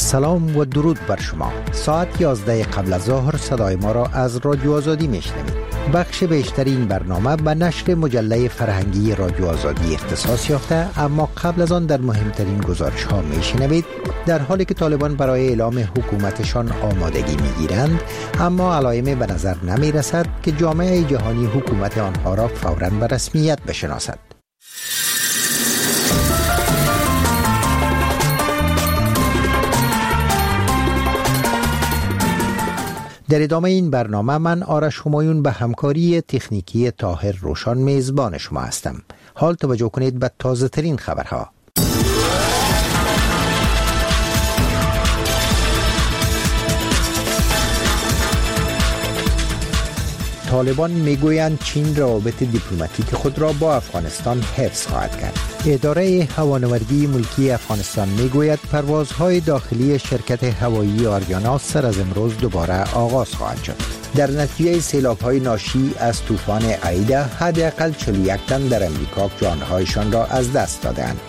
سلام و درود بر شما. ساعت 11 قبل از ظهر صدای ما را از رادیو آزادی میشنوید. بخش بیشتر این برنامه به نشر مجله فرهنگی رادیو آزادی اختصاص یافته، اما قبل از آن در مهمترین گزارش ها میشنوید در حالی که طالبان برای اعلام حکومتشان آمادگی میگیرند، اما علائمی به نظر نمی رسد که جامعه جهانی حکومت آنها را فوراً به رسمیت بشناسد. در ادامه این برنامه من آرش همایون به همکاری تکنیکی طاهر روشان میزبان شما هستم. حال توجه کنید به تازه ترین خبرها. طالبان میگویند چین روابط دیپلماتیک خود را با افغانستان حفظ خواهد کرد. اداره هوانوردی ملکی افغانستان میگوید پروازهای داخلی شرکت هوایی آریانا سر از امروز دوباره آغاز خواهد شد. در نتیجه سیلاب‌های ناشی از طوفان ایدا حداقل 41 تن در امریکا جانهایشان را از دست دادند.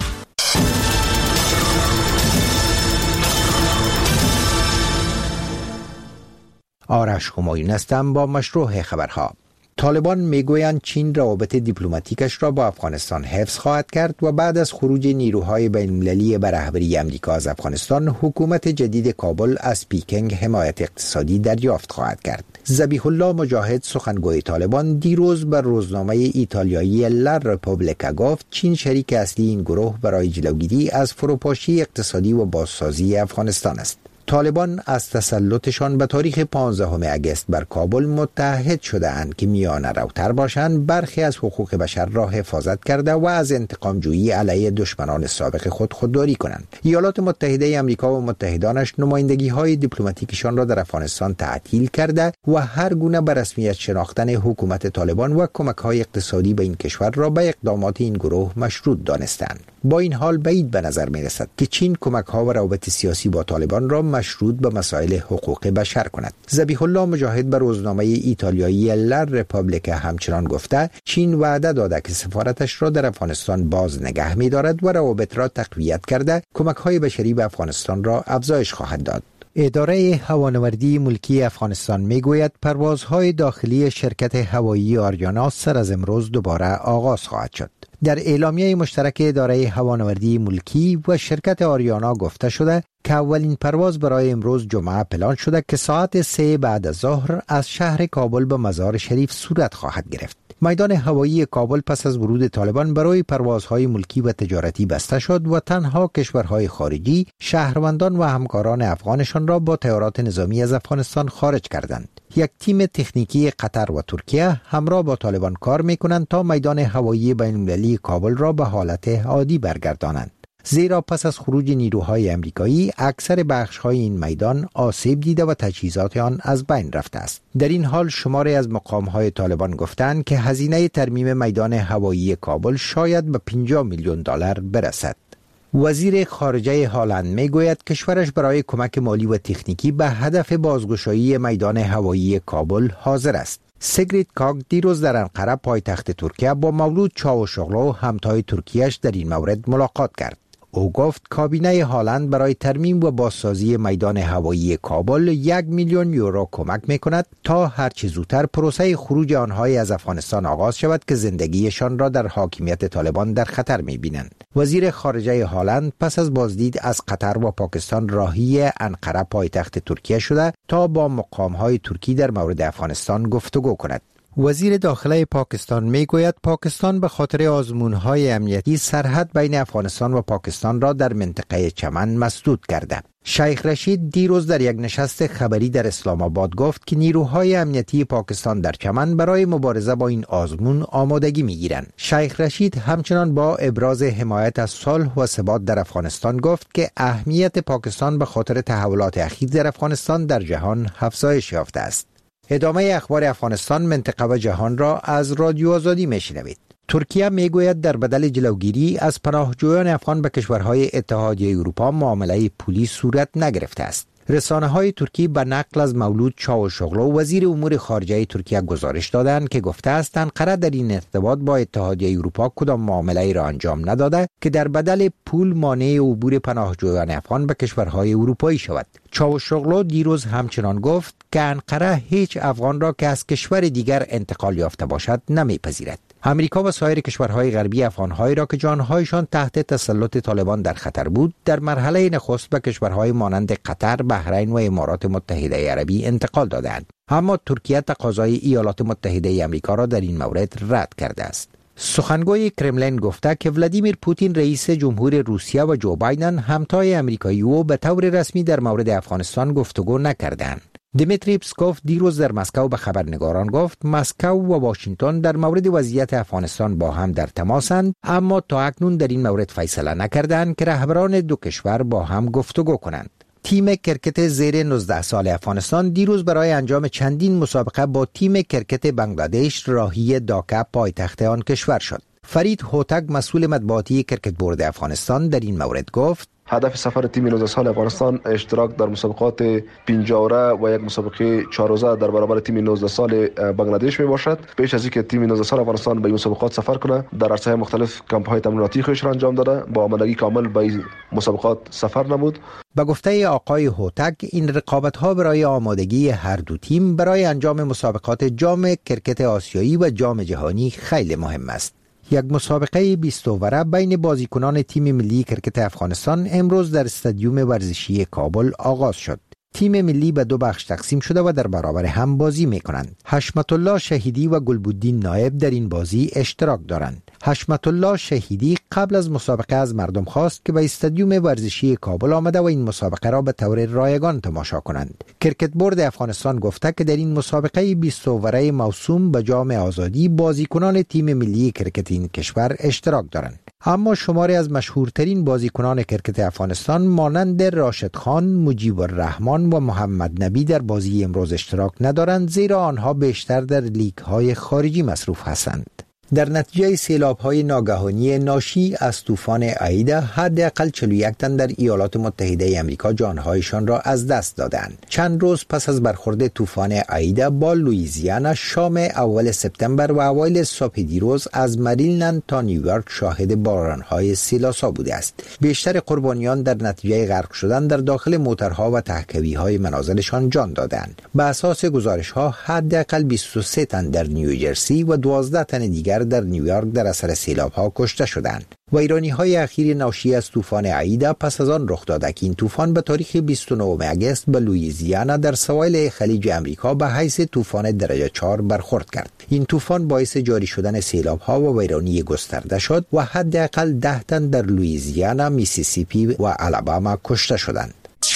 آرش همایون هستم با مشروع خبرها. طالبان میگویند چین روابط دیپلماتیکش را با افغانستان حفظ خواهد کرد و بعد از خروج نیروهای بین‌المللی به رهبری امریکا از افغانستان، حکومت جدید کابل از پیکنگ حمایت اقتصادی دریافت خواهد کرد. ذبیح الله مجاهد سخنگوی طالبان دیروز بر روزنامه ایتالیایی لا رپوبلیکا گفت چین شریک اصلی این گروه برای جلوگیری از فروپاشی اقتصادی و بازسازی افغانستان است. طالبان از تسلطشان به تاریخ 15 اگست بر کابل متحد شده اند که میانه روتر باشند، برخی از حقوق بشر را حفاظت کرده و از انتقام جویی علیه دشمنان سابق خود خودداری کنند. ایالات متحده آمریکا و متحدانش نمایندگی های دیپلماتیکشان را در افغانستان تعطیل کرده و هر گونه به رسمیت شناختن حکومت طالبان و کمک های اقتصادی به این کشور را به اقدامات این گروه مشروط دانستند. با این حال بعید به نظر می رسد که چین کمک ها و روابط سیاسی با طالبان را مشروط به مسائل حقوق بشر کند. ذبیح الله مجاهد به روزنامه ایتالیایی لا رپوبلیکا همچنان گفته چین وعده داده که سفارتش را در افغانستان باز نگه می دارد و روابط را تقویت کرده کمک های بشری به افغانستان را افزایش خواهد داد. اداره هوانوردی ملکی افغانستان میگوید پروازهای داخلی شرکت هوایی آریانا سر از امروز دوباره آغاز خواهد شد. در اعلامیه مشترک اداره هوانوردی ملکی و شرکت آریانا گفته شده که اولین پرواز برای امروز جمعه پلان شده که ساعت 3 بعد از ظهر از شهر کابل به مزار شریف صورت خواهد گرفت. میدان هوایی کابل پس از ورود طالبان برای پروازهای ملکی و تجارتی بسته شد و تنها کشورهای خارجی شهروندان و همکاران افغانشان را با طیارات نظامی از افغانستان خارج کردند. یک تیم تکنیکی قطر و ترکیه همراه با طالبان کار می‌کنند تا میدان هوایی بین‌المللی کابل را به حالت عادی برگردانند. زیرا پس از خروج نیروهای امریکایی اکثر بخش‌های این میدان آسیب دیده و تجهیزات آن از بین رفته است. در این حال شماری از مقام‌های طالبان گفتند که هزینه ترمیم میدان هوایی کابل شاید به 50 میلیون دلار برسد. وزیر خارجه هلند میگوید کشورش برای کمک مالی و تکنیکی به هدف بازگشایی میدان هوایی کابل حاضر است. سیگریت کاگ دیروز در انقره پایتخت ترکیه با مولود چاوشوغلو و همتای ترکیهش در این مورد ملاقات کرد. او گفت کابینه هلند برای ترمیم و بازسازی میدان هوایی کابل 1 میلیون یورو کمک میکند تا هرچه زودتر پروسه خروج آنها از افغانستان آغاز شود که زندگیشان را در حاکمیت طالبان در خطر میبینند. وزیر خارجه هلند پس از بازدید از قطر و پاکستان راهی انقره پایتخت ترکیه شده تا با مقام‌های ترکی در مورد افغانستان گفتگو کند. وزیر داخله پاکستان میگوید پاکستان به خاطر آزمون‌های امنیتی سرحد بین افغانستان و پاکستان را در منطقه چمن مسدود کرده. شیخ رشید دیروز در یک نشست خبری در اسلام آباد گفت که نیروهای امنیتی پاکستان در چمن برای مبارزه با این آزمون آمادگی میگیرند. شیخ رشید همچنان با ابراز حمایت از صلح و ثبات در افغانستان گفت که اهمیت پاکستان به خاطر تحولات اخیر در افغانستان در جهان افزایش یافته است. ادامه اخبار افغانستان، منطقه و جهان را از رادیو آزادی میشنوید. ترکیه میگوید در بدل جلوگیری از پناهجویان افغان به کشورهای اتحادیه اروپا معامله پولی صورت نگرفته است. رسانه‌های ترکی به نقل از مولود چاوشوغلو وزیر امور خارجه ترکیه گزارش دادند که گفته است انقره در این ارتباط با اتحادیه اروپا کدام معامله‌ای را انجام نداده که در بدل پول مانع عبور پناهجویان افغان به کشورهای اروپایی شود. چاوشوغلو دیروز همچنان گفت که انقره هیچ افغان را که از کشور دیگر انتقال یافته باشد نمیپذیرد. امریکا و سایر کشورهای غربی افغان‌هایی را که جان‌هایشان تحت تسلط طالبان در خطر بود در مرحله نخست به کشورهای مانند قطر، بحرین و امارات متحده عربی انتقال دادند. اما ترکیه تقاضای ایالات متحده آمریکا را در این مورد رد کرده است. سخنگوی کرملین گفته که ولادیمیر پوتین رئیس جمهور روسیه و جو بایدن همتای آمریکایی او به طور رسمی در مورد افغانستان گفتگو نکردند. دیمیتری پسکوف دیروز در مسکو به خبرنگاران گفت مسکو و واشنگتن در مورد وضعیت افغانستان با هم در تماسند، اما تا اکنون در این مورد فیصله نکردند که رهبران دو کشور با هم گفتگو کنند. تیم کرکت زیر 19 سال افغانستان دیروز برای انجام چندین مسابقه با تیم کرکت بنگلادش راهی داکا پایتخت آن کشور شد. فرید هوتک مسئول مطبوعاتی کرکت بورد افغانستان در این مورد گفت هدف سفر تیم 19 سال افغانستان اشتراک در مسابقات 5 جوره و یک مسابقه 4 روزه در برابر تیم 19 سال بنگلادش می باشد. پیش از اینکه تیم 19 سال افغانستان به این مسابقات سفر کنه در عرصه‌های مختلف کمپ‌های تمریناتی خودش را انجام داده، با آمادگی کامل به این مسابقات سفر نمود. به گفته آقای هوتک این رقابت‌ها برای آمادگی هر دو تیم برای انجام مسابقات جام کرکت آسیایی و جام جهانی خیلی مهم است. یک مسابقه 20 اووره بین بازیکنان تیم ملی کرکت افغانستان امروز در استادیوم ورزشی کابل آغاز شد. تیم ملی به 2 بخش تقسیم شده و در برابر هم بازی می کنند. حشمت الله شهیدی و گلبودین نایب در این بازی اشتراک دارند. حشمت الله شهیدی قبل از مسابقه از مردم خواست که به استادیوم ورزشی کابل آمده و این مسابقه را به طور رایگان تماشا کنند. کرکت بورد افغانستان گفته که در این مسابقه 20 اووره موسوم به جام آزادی بازیکنان تیم ملی کرکت این کشور اشتراک دارند. اما شماری از مشهورترین بازیکنان کرکت افغانستان مانند راشد خان، مجیب الرحمن و محمد نبی در بازی امروز اشتراک ندارند، زیرا آنها بیشتر در لیگ‌های خارجی مصروف هستند. در نتیجه سیلاب‌های ناگهانی ناشی از طوفان آیدا حداقل 41 تن در ایالات متحده آمریکا جانهایشان را از دست دادند. چند روز پس از برخورد طوفان آیدا با لوئیزیانا شام اول سپتامبر و اوایل صبح دیروز از مریلند تا نیویورک شاهد باران‌های سیلاسا بوده است. بیشتر قربانیان در نتیجه غرق شدن در داخل موترها و تهکوی‌های منازلشان جان دادند. به اساس گزارش‌ها حداقل 23 تن در نیوجرسی و 12 تن دیگر در نیویورک در اثر سیلاب‌ها کشته شدند. ویرانی‌های اخیر ناشی از طوفان آیدا پس از آن رخ داده که این طوفان به تاریخ 29 آگوست به لوئیزیانا در سواحل خلیج امریکا به حیث طوفان درجه 4 برخورد کرد. این طوفان باعث جاری شدن سیلاب‌ها و ویرانی گسترده شد و حداقل 10 تن در لوئیزیانا، میسیسیپی و آلاباما کشته شدند.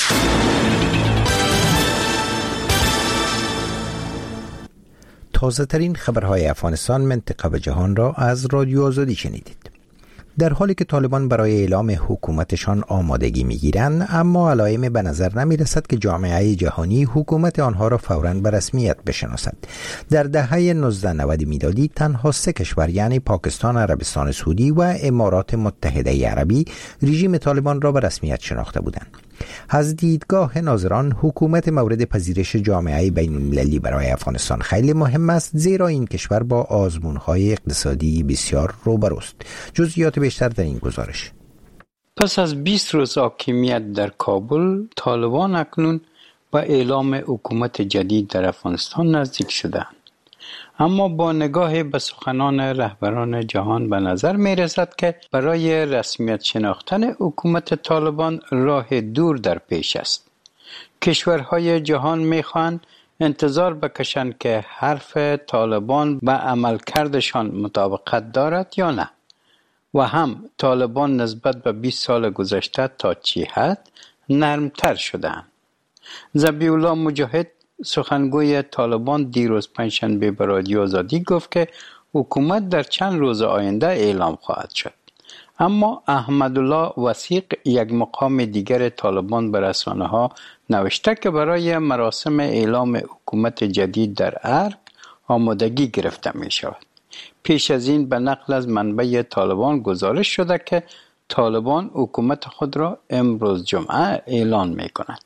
تازه ترین خبرهای افغانستان، منطقه و جهان را از رادیو آزادی شنیدید. در حالی که طالبان برای اعلام حکومتشان آمادگی میگیرند، اما علائم به نظر نمی رسد که جامعه جهانی حکومت آنها را فوراً به رسمیت بشناسد. در دهه 1990 میلادی تنها 3 کشور یعنی پاکستان، عربستان سعودی و امارات متحده عربی رژیم طالبان را به رسمیت شناخته بودند. از دیدگاه ناظران حکومت مورد پذیرش جامعه بین المللی برای افغانستان خیلی مهم است، زیرا این کشور با آزمون‌های اقتصادی بسیار روبروست. جزئیات بیشتر در این گزارش. پس از 20 روز حاکمیت در کابل، طالبان اکنون با اعلام حکومت جدید در افغانستان نزدیک شدند. اما با نگاه به سخنان رهبران جهان به نظر می رسد که برای رسمیت شناختن حکومت طالبان راه دور در پیش است. کشورهای جهان می خواهند انتظار بکشند که حرف طالبان به عملکردشان مطابقت دارد یا نه، و هم طالبان نسبت به 20 سال گذشته تا چه حد نرمتر شدند. ذبیح الله مجاهد، سخنگوی طالبان، دیروز پنجشنبه به رادیو آزادی گفت که حکومت در چند روز آینده اعلام خواهد شد. اما احمدالله وثیق، یک مقام دیگر طالبان، به رسانه‌ها نوشته که برای مراسم اعلام حکومت جدید در ارگ آمادگی گرفته می شود. پیش از این به نقل از منبع طالبان گزارش شده که طالبان حکومت خود را امروز جمعه اعلان می کند.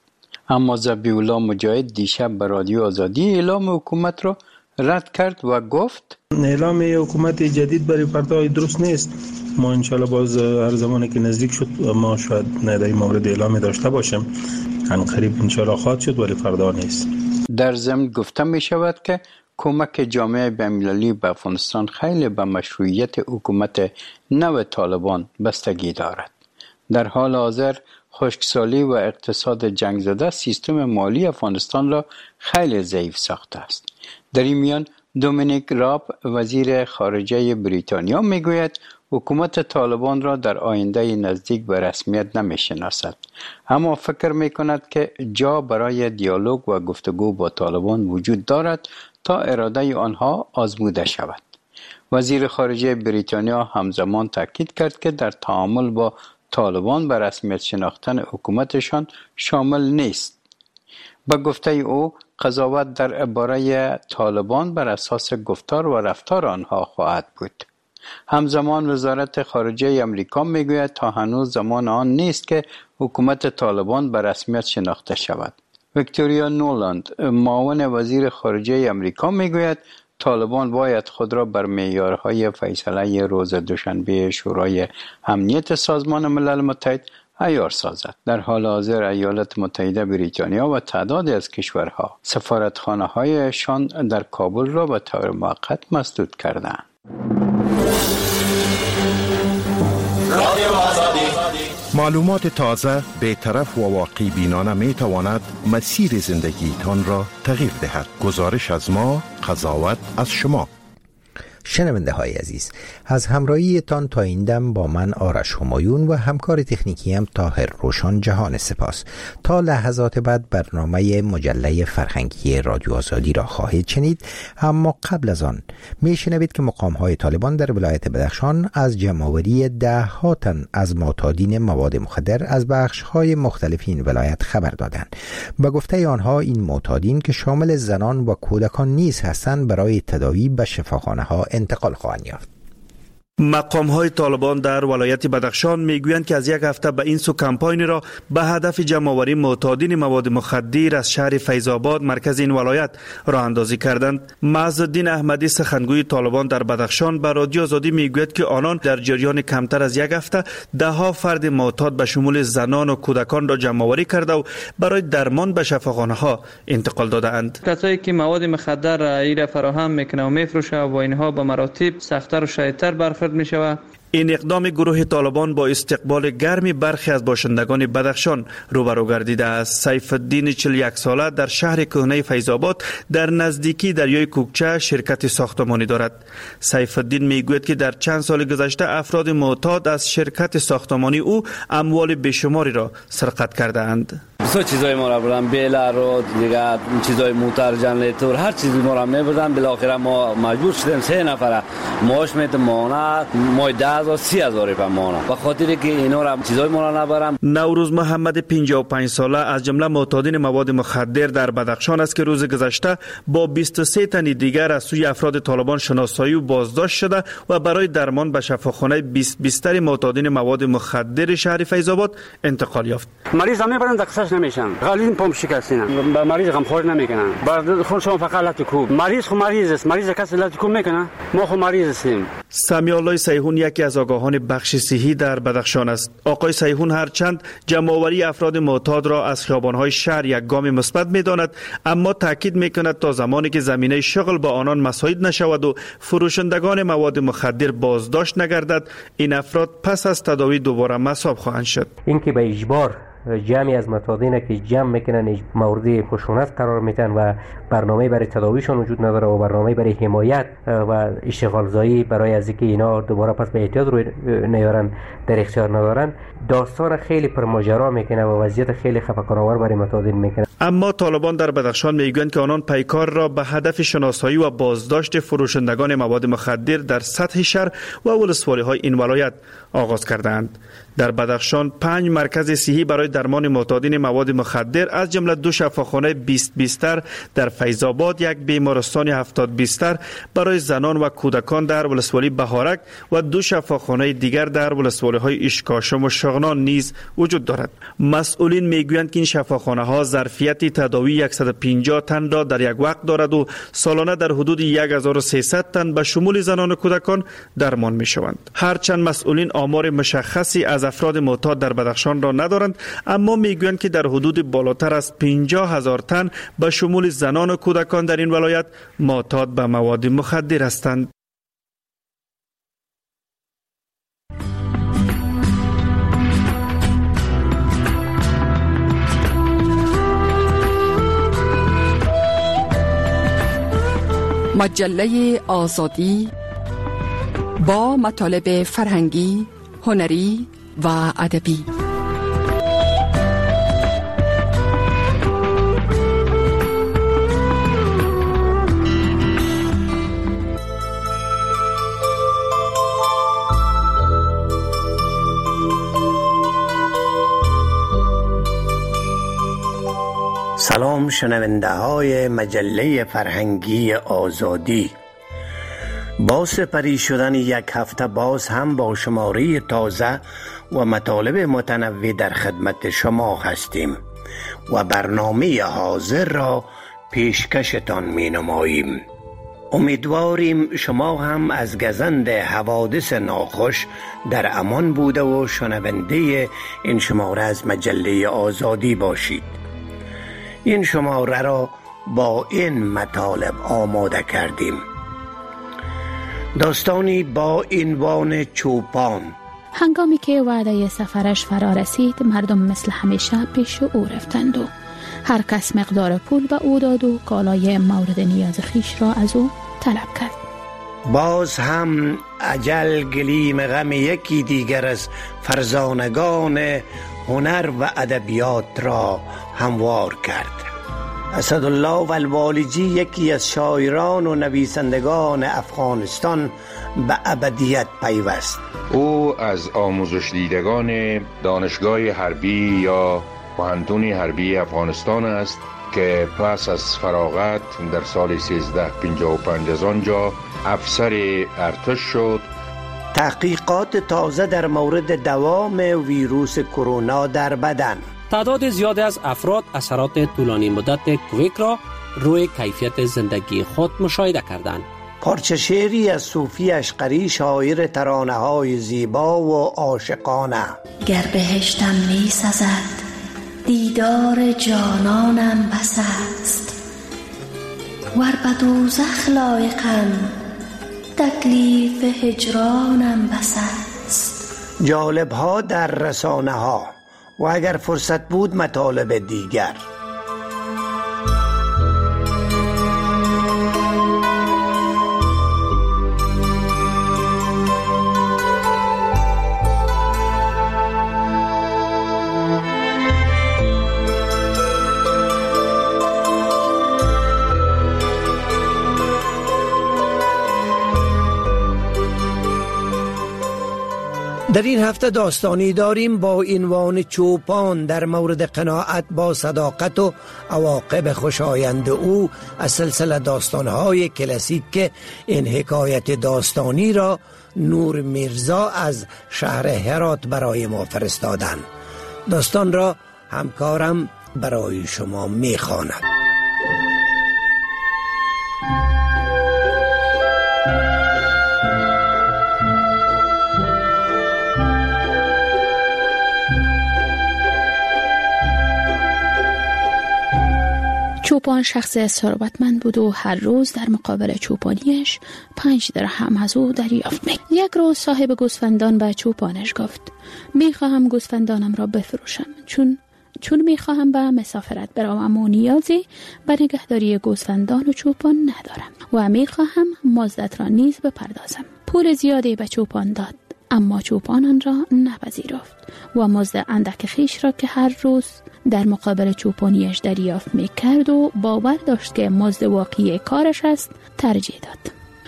اما ذبیح الله مجاهد دیشب به رادیو آزادی اعلام حکومت را رد کرد و گفت اعلام حکومت جدید برای پرتای درست نیست. ما انشالله باز هر زمانی که نزدیک شد ما شاید در این مورد اعلامی داشته باشیم. قریب انشالله خواهد شد ولی فردا نیست. در ضمن گفته می شود که کمک جامعه بین‌المللی به افغانستان خیلی به مشروعیت حکومت نو طالبان بستگی دارد. در حال حاضر خشکسالی و اقتصاد جنگ زده سیستم مالی افغانستان را خیلی ضعیف ساخته است. در این میان دومینیک راب وزیر خارجه بریتانیا میگوید حکومت طالبان را در آینده نزدیک به رسمیت نمیشناسد، اما فکر میکند که جا برای دیالوگ و گفتگو با طالبان وجود دارد تا اراده آنها آزموده شود. وزیر خارجه بریتانیا همزمان تاکید کرد که در تعامل با طالبان به رسمیت شناختن حکومتشان شامل نیست. به گفته او قضاوت درباره طالبان بر اساس گفتار و رفتار آنها خواهد بود. همزمان وزارت خارجه امریکا میگوید تا هنوز زمان آن نیست که حکومت طالبان به رسمیت شناخته شود. ویکتوریا نولاند معاون وزیر خارجه امریکا میگوید طالبان باید خود را بر معیارهای فیصله روز دوشنبه شورای امنیت سازمان ملل متحد عیار سازد. در حال حاضر ایالات متحده بریتانیا و تعدادی از کشورها سفارتخانه‌هایشان در کابل را به طور موقت مسدود کردند. معلومات تازه، بی‌طرف و واقع بینانه می تواند مسیر زندگیتان را تغییر دهد. گزارش از ما، قضاوت از شما. شنونده های عزیز، از همراهیتان تا این دم با من آرش همایون و همکار تکنیکیم طاهر روشان جهان سپاس. تا لحظات بعد برنامه مجله فرهنگی رادیو آزادی را خواهید شنید، اما قبل از آن میشنوید که مقام های طالبان در ولایت بدخشان از جمع‌آوری 10 تن از معتادین مواد مخدر از بخش های مختلف این ولایت خبر دادند. به گفته آنها این معتادین که شامل زنان و کودکان نیز هستند برای تداوی به شفاخانه ها انتقال خواهند یافت. مقام‌های طالبان در ولایت بدخشان میگویند که از یک هفته به این سو کمپاینی را به هدف جمع‌آوری معتادین مواد مخدر از شهر فیض‌آباد مرکز این ولایت راه اندازی کردند. معزالدین احمدی سخنگوی طالبان در بدخشان به رادیو آزادی میگوید که آنان در جریان کمتر از یک هفته 10 فرد معتاد به شمول زنان و کودکان را جمع‌آوری کرده و برای درمان به شفاخانه‌ها انتقال داده‌اند. کسایی که مواد مخدر را فراهم میکنه و میفروشه و اینها به مراتب سخت‌تر و شدیدتر برخورد میشوه. این اقدام گروه طالبان با استقبال گرمی برخی از باشندگان بدخشان روبرو گردیده است. سیف الدین 41 ساله در شهر کهنه فیض‌آباد در نزدیکی دریای کوکچه شرکت ساختمانی دارد. سیف الدین میگوید که در چند سال گذشته افراد معتاد از شرکت ساختمانی او اموال بیشماری را سرقت کرده اند. بسیار چیزای ما را بردن، بیلر رو دیگه چیزای موتر جنریتور هر چیزی ما را میبردن. بالاخره ما مجبور شدیم 3 نفر معاش میدیم ماهانه مای 10,000 30,000 روپیه ماهانه به خاطر که اینا را چیزای ما را نبرم. نوروز محمد 55 ساله از جمله معتادین مواد مخدر در بدخشان است که روز گذشته با 23 تن دیگر از سوی افراد طالبان شناسایی و بازداشت شده و برای درمان به شفاخانه 20 بیستر معتادین مواد مخدر شهر فیض‌آباد انتقال یافت. مریض هم میبرن دقیقش نمیشن، غلیظ پمپ شکستین، به مریض غمخوری نمیکنن. بر خون شما فقط لط کوب. مریض خو مریض است، مریض کسی لط کوب میکنه. ما خو مریض هستیم. سمیع الله سیحون یکی از آگاهان بخش صحی در بدخشان است. آقای سیحون هرچند جمع‌آوری افراد معتاد را از خیابان‌های شهر یک گام مثبت می‌داند، اما تاکید می‌کند تا زمانی که زمینه شغل با آنان مساعد نشود و فروشندگان مواد مخدر بازداشت نگردد، این افراد پس از تداوی دوباره مصاب خواهند شد. اینکه به اجبار جمعی از معتادین که جمع میکنن مورد خشونت قرار میدن و برنامه برای تداویشون وجود نداره و برنامه برای حمایت و اشتغالزایی برای از اینکه اینا دوباره پس به اعتیاد روی نیارن در اختیار ندارن، داستان خیلی پرماجرا میکنه و وضعیت خیلی خفقان‌آور برای معتادین میکنه. اما طالبان در بدخشان میگویند که آنان پیکار را به هدف شناسایی و بازداشت فروشندگان مواد مخدر در سطح شهر و ولسوالی‌های این ولایت آغاز کردند. در بدخشان 5 مرکز صحی برای درمان معتادین مواد مخدر از جمله 2 شفاخانه 20 بیستر در فیض‌آباد، 1 بیمارستان 70 بیستر برای زنان و کودکان در ولسوالی بهارک و 2 شفاخانه دیگر در ولسوالی‌های اشکاشم و شغنان نیز وجود دارد. مسئولین میگویند که این شفاخانه ها ظرفیت تداوی 150 تن را در یک وقت دارد و سالانه در حدود 1300 تن به شمول زنان و کودکان درمان می شوند. هرچند مسئولین آمار مشخصی از افراد معتاد در بدخشان را ندارند، اما میگویند که در حدود بالاتر از 50,000 تن به شمول زنان و کودکان در این ولایت معتاد به مواد مخدر هستند. مجله آزادی با مطالب فرهنگی، هنری و ادبی. سلام شنونده های مجله فرهنگی آزادی. با سپری شدن یک هفته باز هم با شماره تازه و مطالب متنوع در خدمت شما هستیم و برنامه حاضر را پیشکشتان می نماییم. امیدواریم شما هم از گزند حوادث ناخوش در امان بوده و شنونده این شماره از مجله آزادی باشید. این شماره را با این مطالب آماده کردیم. داستانی با عنوان چوپان. هنگامی که وعده سفرش فرا رسید، مردم مثل همیشه پیش او رفتند و هر کس مقدار پول به او داد و کالای مورد نیاز خیش را از او طلب کرد. باز هم اجل گلیم غم یکی دیگر از فرزانگان هنر و ادبیات را هموار کرد. اسدالله والوالجی یکی از شاعران و نویسندگان افغانستان به ابدیت پیوست. او از آموزش دیدگان دانشگاه حربی یا پوهنتون حربی افغانستان است که پس از فراغت در سال 1355 از آنجا افسر ارتش شد. تحقیقات تازه در مورد دوام ویروس کرونا در بدن. تعداد زیادی از افراد اثرات طولانی مدت کووید را روی کیفیت زندگی خود مشاهده کردند. پارچه شعری از صوفی اشقری، شاعر ترانه‌های زیبا و عاشقانه. گر بهشتم می‌سزد دیدار جانانم بس است، ور به دوزخ لایقم تکلیف هجرانم بس است. جالب‌ها در رسانه‌ها و اگر فرصت بود مطالب دیگر. در این هفته داستانی داریم با عنوان چوپان در مورد قناعت با صداقت و عواقب خوشایند او از سلسله داستانهای کلاسیک که این حکایت داستانی را نور میرزا از شهر هرات برای ما فرستادند. داستان را همکارم برای شما میخواند. چوپان شخص ثروتمند بود و هر روز در مقابل چوپانیش 5 درهم از او دریافت می‌کرد. یک روز صاحب گوسفندان به چوپانش گفت: میخواهم گوسفندانم را بفروشم چون میخواهم به مسافرت بروم و نیازی به نگهداری گوسفندان و چوپان ندارم و میخواهم مزدت را نیز بپردازم. پول زیادی به چوپان داد، اما چوپان آن را نپذیرفت و مزد اندک خیش را که هر روز در مقابل چوپانیش دریافت می‌کرد و باور داشت که مزد واقعی کارش است ترجیح داد.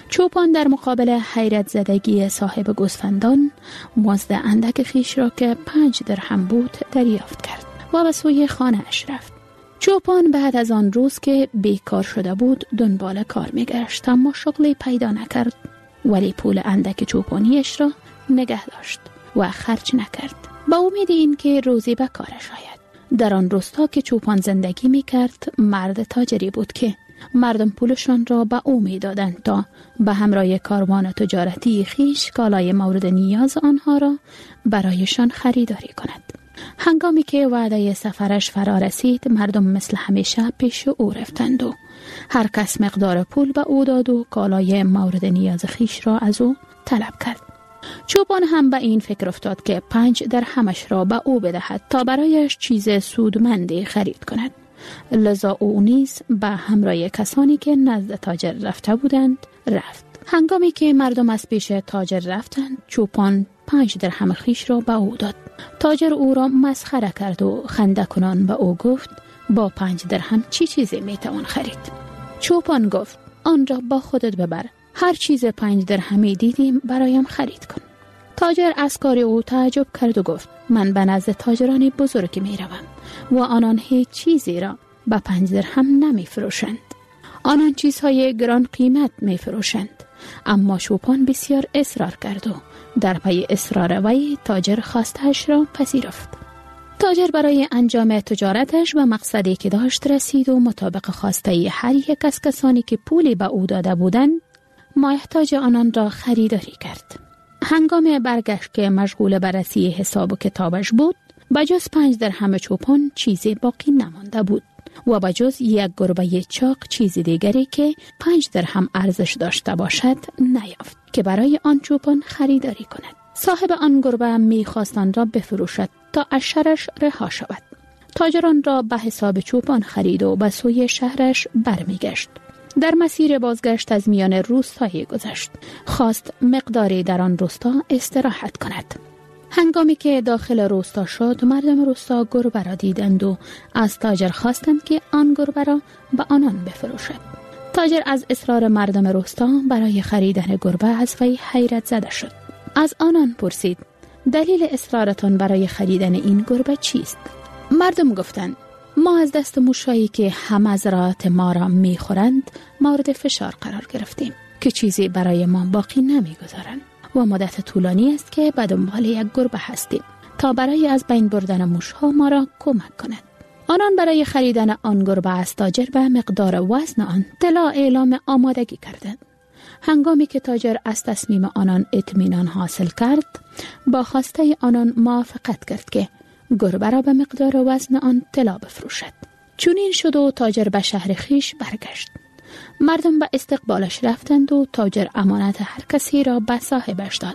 چوپان در مقابل حیرت زدگی صاحب گوسفندان مزد اندک خیش را که 5 درهم بود دریافت کرد و به سوی خانه اش رفت. چوپان بعد از آن روز که بیکار شده بود دنبال کار می‌گشت، اما شغلی پیدا نکرد، ولی پول اندک چوپانیش را نگه داشت و خرج نکرد با امید این که روزی به کارش آید. در آن روستا که چوپان زندگی می‌کرد مرد تاجری بود که مردم پولشان را به او می‌دادند تا به همراه کاروان تجارتی خیش کالای مورد نیاز آنها را برایشان خریداری کند. هنگامی که وعده سفرش فرا رسید مردم مثل همیشه پیش او رفتند و هر کس مقدار پول به او داد و کالای مورد نیاز خیش را از او طلب کرد. چوپان هم به این فکر افتاد که 5 درهمش را به او بدهد تا برایش چیز سودمندی خرید کند. لذا او نیز به همراه کسانی که نزد تاجر رفته بودند رفت. هنگامی که مردم از پیش تاجر رفتند چوپان 5 درهم خیش را به او داد. تاجر او را مسخره کرد و خنده کنان به او گفت با 5 درهم چی چیزی میتوان خرید؟ چوپان گفت آن را با خودت ببر، هر چیز 5 درهمی دیدیم برایم خرید کن. تاجر از کار او تعجب کرد و گفت من به نزد تاجران بزرگ می روم و آنان هیچ چیزی را به 5 درهم نمی فروشند. آنان چیزهای گران قیمت می فروشند. اما چوپان بسیار اصرار کرد و در پی اصرار وی تاجر خواسته‌اش را پذیرفت. تاجر برای انجام تجارتش و مقصدی که داشت رسید و مطابق خواسته هر یک از کسانی که پولی به او داده بودند محتاج آنان را خریداری کرد. هنگام برگشت که مشغول بررسی حساب و کتابش بود بجز 5 درهم چوپان چیزی باقی نمانده بود و بجز یک گربه چاق چیزی دیگری که 5 درهم ارزش داشته باشد نیافت که برای آن چوپان خریداری کند. صاحب آن گربه می‌خواست آن را بفروشد تا از شرش رها شود. تاجران را به حساب چوپان خرید و به سوی شهرش برمیگشت. در مسیر بازگشت از میان روستایی گذشت. خواست مقداری در آن روستا استراحت کند. هنگامی که داخل روستا شد مردم روستا گربه را دیدند و از تاجر خواستند که آن گربه را به آنان بفروشد. تاجر از اصرار مردم روستا برای خریدن گربه از وی حیرت زده شد. از آنان پرسید دلیل اصرارتان برای خریدن این گربه چیست؟ مردم گفتند ما از دست موشایی که همه زراعت ما را میخورند مورد فشار قرار گرفتیم که چیزی برای ما باقی نمیگذارند و مدت طولانی است که به دنبال یک گربه هستیم تا برای از بین بردن موشها ما را کمک کند. آنان برای خریدن آن گربه از تاجر به مقدار وزن آن طلا اعلام آمادگی کردند. هنگامی که تاجر از تصمیم آنان اطمینان حاصل کرد با خواسته آنان موافقت کرد که گربه را به مقدار وزن آن طلا بفروشد. چنین شد و تاجر به شهر خیش برگشت. مردم به استقبالش رفتند و تاجر امانت هر کسی را به صاحبش داد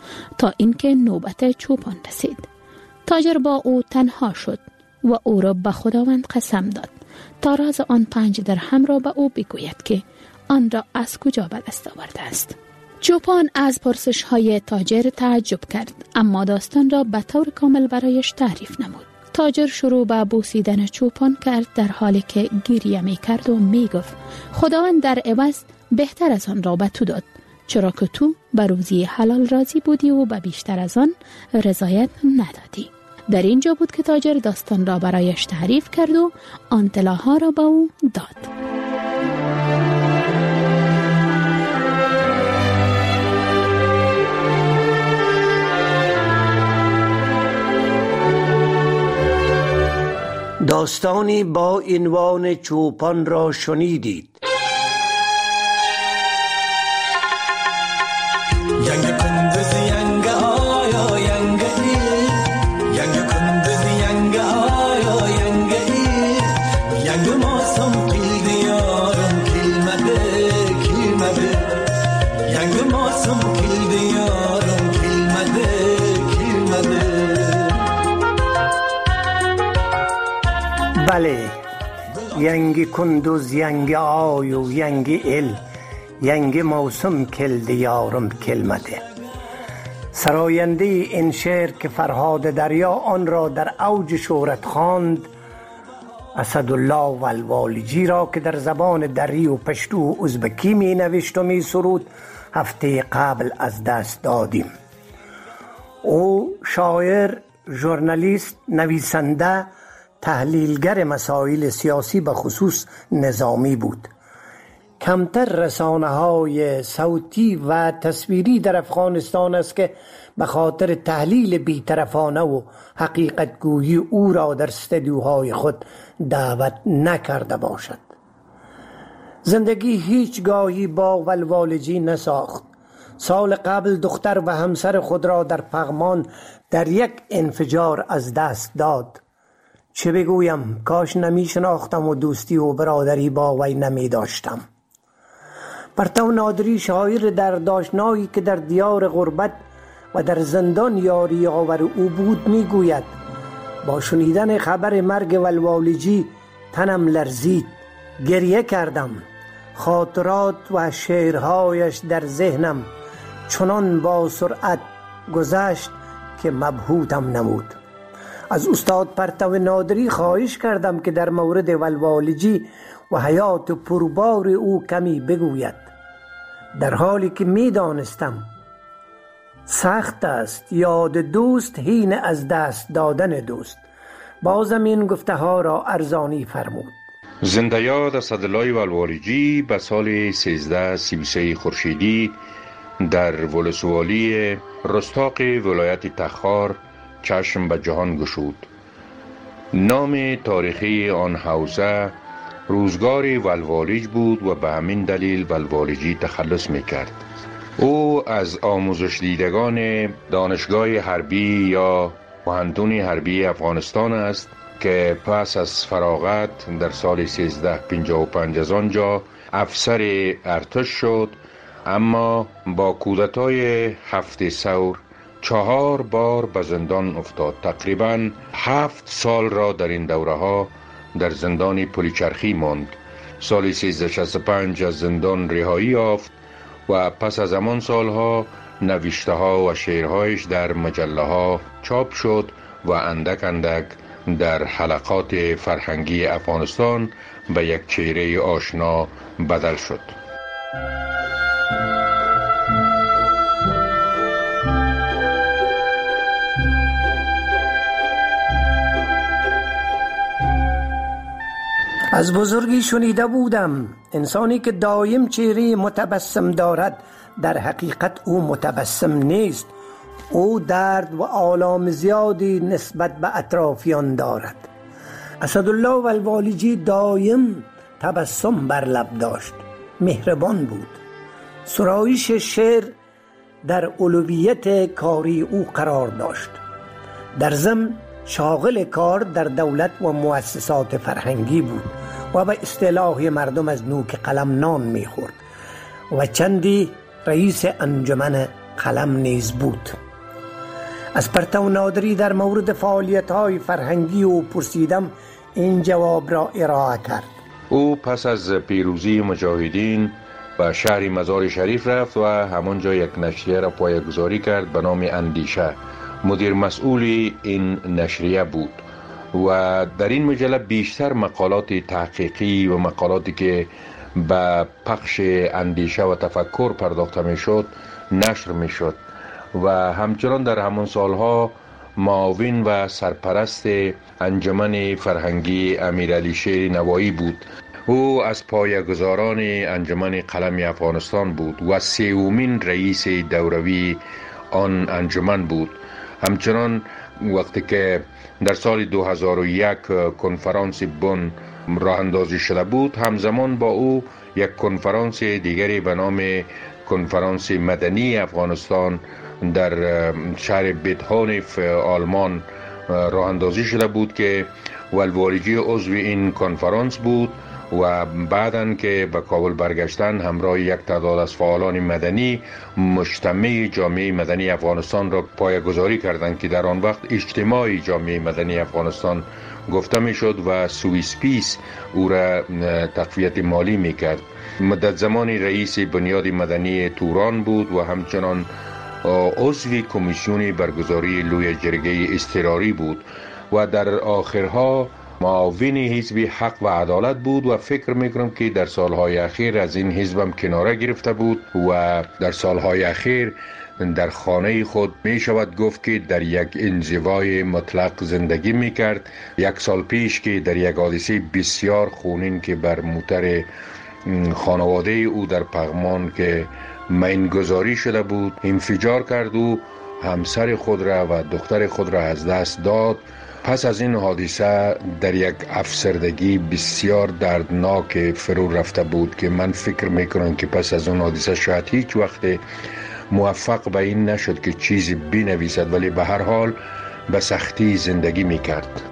تا اینکه نوبت چوپان رسید. تاجر با او تنها شد و او را به خداوند قسم داد تا راز آن 5 درهم را به او بگوید که آن را از کجا به دست آورده است. چوپان از پرسش های تاجر تعجب کرد اما داستان را به طور کامل برایش تعریف نمود. تاجر شروع به بوسیدن چوپان کرد در حالی که گریه می کرد و می گفت خداوند در عوض بهتر از آن را به تو داد، چرا که تو به روزی حلال راضی بودی و به بیشتر از آن رضایت ندادی. در اینجا بود که تاجر داستان را برایش تعریف کرد و آن طلاها را به او داد. داستانی با عنوان چوپان را شنیدید. بله، ینگی کندوز ینگی آی و ینگی ال ینگی موسم کل یارم کلمده. سراینده این شعر که فرهاد دریا آن را در اوج شهرت خواند اسدالله ولوالجی را که در زبان دری و پشتو و ازبکی می نوشت و می سرود هفته قبل از دست دادیم. او شاعر، ژورنالیست، نویسنده، تحلیلگر مسائل سیاسی به خصوص نظامی بود. کمتر رسانه‌های صوتی و تصویری در افغانستان است که به خاطر تحلیل بی‌طرفانه و حقیقت گویی او را در استودیوهای خود دعوت نکرده باشد. زندگی هیچگاهی با ولوالجی نساخت. سال قبل دختر و همسر خود را در پغمان در یک انفجار از دست داد. چه بگویم، کاش نمی شناختم و دوستی و برادری با وی نمی داشتم. پرتو نادری، شاعر دردآشنایی که در دیار غربت و در زندان یاری آور او بود، می گوید با شنیدن خبر مرگ ولوالجی تنم لرزید، گریه کردم. خاطرات و شعرهایش در ذهنم چنان با سرعت گذشت که مبهوتم نمود. از استاد پرتو نادری خواهش کردم که در مورد ولوالجی و حیات پربار او کمی بگوید، در حالی که می دانستم سخت است یاد دوست حین از دست دادن دوست. بازم این گفته ها را ارزانی فرمود. زنده یاد اسدالله ولوالجی به سال 1333 خورشیدی در ولسوالی رستاق ولایت تخار چشم به جهان گشود. نام تاریخی آن حوزه روزگار ولوالج بود و به همین دلیل ولوالجی تخلص میکرد. او از آموزش دیدگان دانشگاه حربی یا پوهنتون حربی افغانستان است که پس از فراغت در سال 1355 از آنجا افسر ارتش شد، اما با کودتای 7 ثور 4 بار به زندان افتاد. تقریباً 7 سال را در این دوره ها در زندان پلیچرخی ماند. سال 1365 از زندان رهایی یافت و پس از همان سالها نوشته ها و شعرهایش در مجله ها چاپ شد و اندک اندک در حلقات فرهنگی افغانستان به یک چهره آشنا بدل شد. از بزرگی شنیده بودم انسانی که دایم چهره متبسم دارد در حقیقت او متبسم نیست. او درد و آلام زیادی نسبت به اطرافیان دارد. اسدالله ولوالجی دایم تبسم بر لب داشت، مهربان بود. سرایش شعر در اولویت کاری او قرار داشت. در ضمن شاغل کار در دولت و مؤسسات فرهنگی بود و به اصطلاح مردم از نوک قلم نان میخورد و چندی رئیس انجمن قلم نیز بود. از پرتو نادری در مورد فعالیت‌های فرهنگی او پرسیدم، این جواب را ارائه کرد. او پس از پیروزی مجاهدین به شهر مزار شریف رفت و همانجا یک نشریه را پایه‌گذاری کرد به نام اندیشه. مدیر مسئول این نشریه بود و در این مجله بیشتر مقالات تحقیقی و مقالاتی که به پخش اندیشه و تفکر پرداخته می شد نشر می شد و همچنان در همان سالها معاون و سرپرست انجمن فرهنگی امیرعلی شیر نوایی بود. او از پایه‌گذاران انجمن قلم افغانستان بود و سومین رئیس دوروی آن انجمن بود. همچنان وقتی که در سال 2001 کنفرانس بن راه اندازی شده بود، همزمان با او یک کنفرانس دیگری به نام کنفرانس مدنی افغانستان در شهر بیتهونف آلمان راه اندازی شده بود که ولوالجی عضو این کنفرانس بود و بعداً که به کابل برگشتن همراه یک تعداد از فعالان مدنی مجتمع جامعه مدنی افغانستان را پایه‌گذاری کردند که در آن وقت اجتماع جامعه مدنی افغانستان گفته می شد و سوئیسپیس او را تقویت مالی می کرد. مدت زمانی رئیس بنیاد مدنی توران بود و همچنان عضو کمیسیون برگزاری لوی جرگه اضطراری بود و در آخرها معاون حزب حق و عدالت بود و فکر میکنم که در سالهای اخیر از این حزبم کناره گرفته بود و در سالهای اخیر در خانه خود می شود گفت که در یک انزوای مطلق زندگی می کرد. 1 سال پیش که در یک حادثه بسیار خونین که بر موتر خانواده او در پغمان که مینگذاری شده بود انفجار کرد و همسر خود را و دختر خود را از دست داد. پس از این حادثه در یک افسردگی بسیار دردناک فرو رفته بود که من فکر میکنم که پس از اون حادثه شاید هیچ وقت موفق به این نشد که چیزی بنویسد، ولی به هر حال به سختی زندگی میکرد.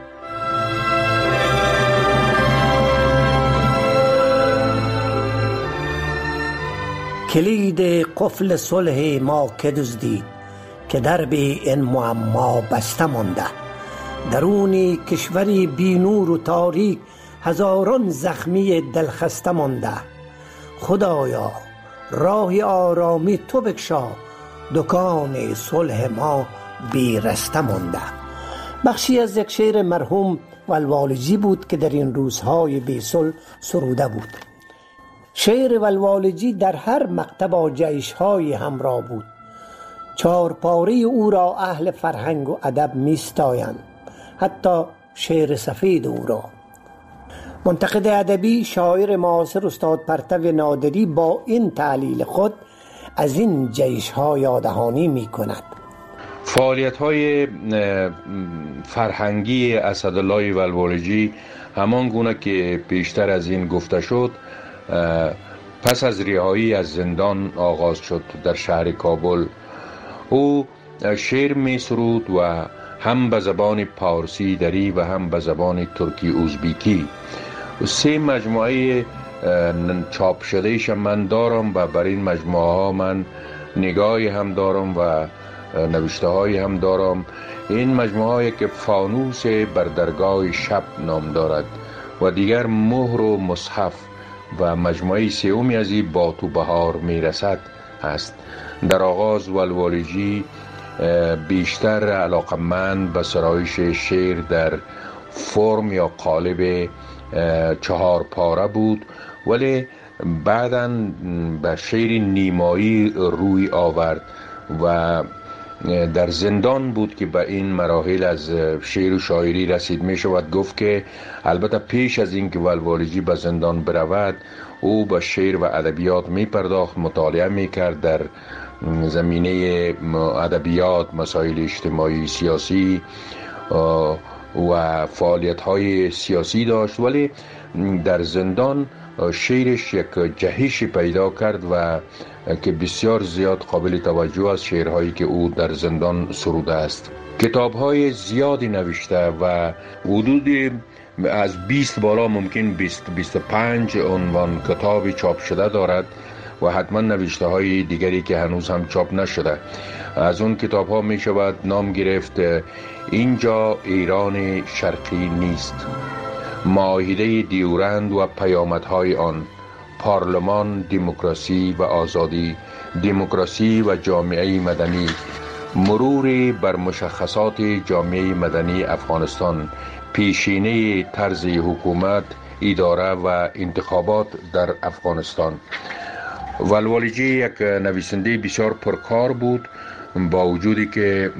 کلید قفل صلح ما که دزدید که درب این معما بسته مانده. درون کشوری بی نور و تاریک هزاران زخمی دلخسته مانده. خدایا راه آرامی تو بگشا، دکان صلح ما بی رسته مانده. بخشی از یک شعر مرحوم ولوالجی بود که در این روزهای بی صلح سروده بود. شعر ولوالجی در هر مقطع با جیش‌های همراه بود. 4 پاره او را اهل فرهنگ و ادب می‌ستایند، حتی شعر سفید او را. منتقد ادبی شاعر معاصر استاد پرتو نادری با این تعلیل خود از این جیش‌ها یاددهانی می‌کند. فعالیت‌های فرهنگی اسدالله ولوالجی همان گونه که پیشتر از این گفته شد پس از رهایی از زندان آغاز شد. در شهر کابل او شعر می سرود و هم به زبان پارسی دری و هم به زبان ترکی ازبیکی. 3 مجموعه چاپ شدهش من دارم و بر این مجموعه ها من نگاهی هم دارم و نوشته هایی هم دارم. این مجموعه هایی که فانوس بر درگاه شب نام دارد و دیگر مهر و مصحف و مجموعه 3 از این با تو بهار میرسد است. در آغاز ولوالجی بیشتر علاقمند به سرایش شعر در فرم یا قالب 4 پاره بود، ولی بعداً به شعر نیمایی روی آورد و در زندان بود که به این مراحل از شعر و شاعری رسید. می شود گفت که البته پیش از این که ولوالجی به زندان برود او به شعر و ادبیات می پرداخت، مطالعه می کرد، در زمینه ادبیات مسائل اجتماعی سیاسی و فعالیت های سیاسی داشت، ولی در زندان شعرش یک جهش پیدا کرد و که بسیار زیاد قابل توجه است شعرهایی که او در زندان سروده است. کتاب‌های زیادی نوشته و حدود از 20 بالا ممکن 20-25 عنوان کتابی چاپ شده دارد و حتما نوشته های دیگری که هنوز هم چاپ نشده. از اون کتاب ها می شود نام گرفت اینجا ایران شرقی نیست، معاهده دیورند و پیامدهای آن، پارلمان، دموکراسی و آزادی، دموکراسی و جامعه مدنی، مرور بر مشخصات جامعه مدنی افغانستان، پیشینه طرز حکومت، اداره و انتخابات در افغانستان. ولوالجی یک نویسنده بسیار پرکار بود، با وجودی که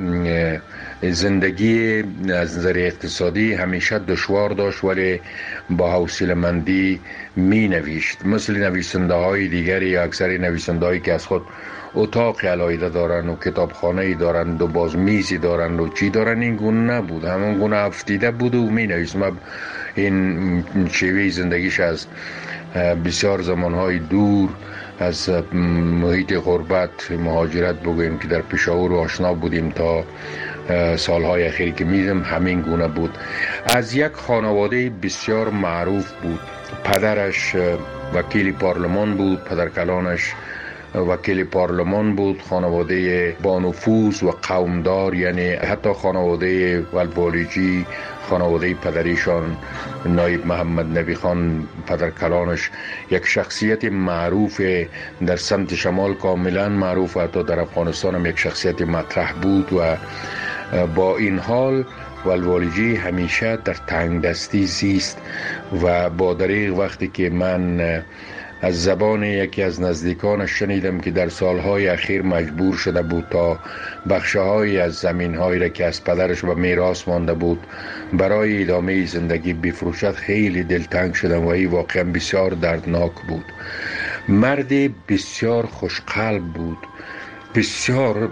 زندگی از نظر اقتصادی همیشه دشوار داشت، ولی با حوصله‌مندی می نوشت. مثل نویسنده های دیگری یا اکثر نویسنده هایی که از خود اتاق علایده دارن و کتابخانه دارن و باز میزی دارن و چی دارن، این گونه نبود. همون گونه افتیده بود و می نویست. این شیوه زندگیش از بسیار زمانهای دور از محیط غربت مهاجرت بگوییم که در پشاور آشنا بودیم تا سالهای اخیری که میدیم همین گونه بود. از یک خانواده بسیار معروف بود. پدرش وکیل پارلمان بود، پدرکلانش وکیل پارلمان بود. خانواده با نفوذ و قومدار، یعنی حتی خانواده ولوالجی، خانواده پدریشان نایب محمد نبی خان پدرکلانش یک شخصیت معروف در سمت شمال، کاملا معروف، حتی در افغانستان هم یک شخصیت مطرح بود و با این حال والوالجی همیشه در تنگ دستی زیست و با دریغ وقتی که من از زبان یکی از نزدیکانش شنیدم که در سالهای اخیر مجبور شده بود تا بخشهایی از زمینهایی را که از پدرش به میراث مانده بود برای ادامه زندگی بفروشد، خیلی دلتنگ شدم و این واقعا بسیار دردناک بود. مردی بسیار خوشقلب بود، بسیار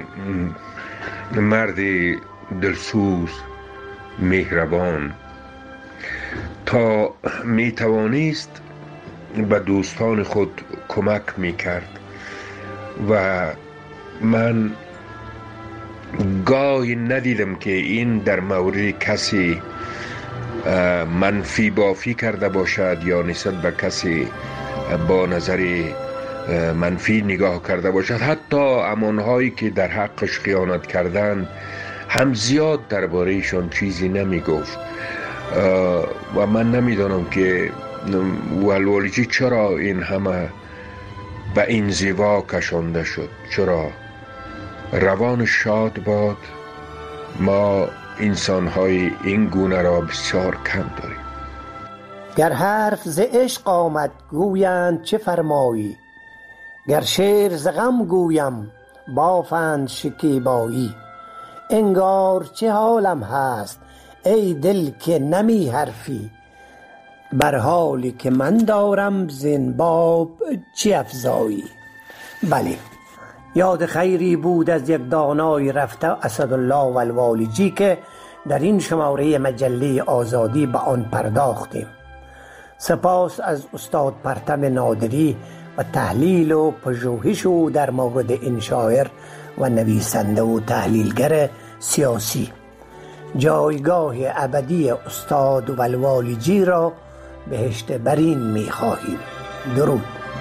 مردی دلسوز، مهربان، تا می توانست به دوستان خود کمک می کرد و من گاهی ندیدم که این در مورد کسی منفی بافی کرده باشد یا نسبت به کسی با نظر منفی نگاه کرده باشد. حتی همانهایی که در حقش خیانت کردند هم زیاد دربارهشان چیزی نمی گفت و من نمیدانم که والوالجی چرا این همه به انزوا کشانده شد. چرا؟ روان شاد باد. ما انسان‌های این گونه را بسیار کم داریم. گر حرف ز عشق آمد گویند چه فرمایی، گر شعر ز غم گویم بافند شکیبایی. انگار چه حالم هست ای دل که نمی حرفی، بر حالی که من دارم زین باب چه افزایی. بله، یاد خیری بود از یک دانای رفته اسدالله والوالجی که در این شماره مجله آزادی به آن پرداختیم. سپاس از استاد پرتم نادری و تحلیل و پژوهش او در مورد این شاعر و نویسنده و تحلیلگر سیاسی. جایگاه ابدی استاد والوالجی را بهشت برین می خواهیم. درود.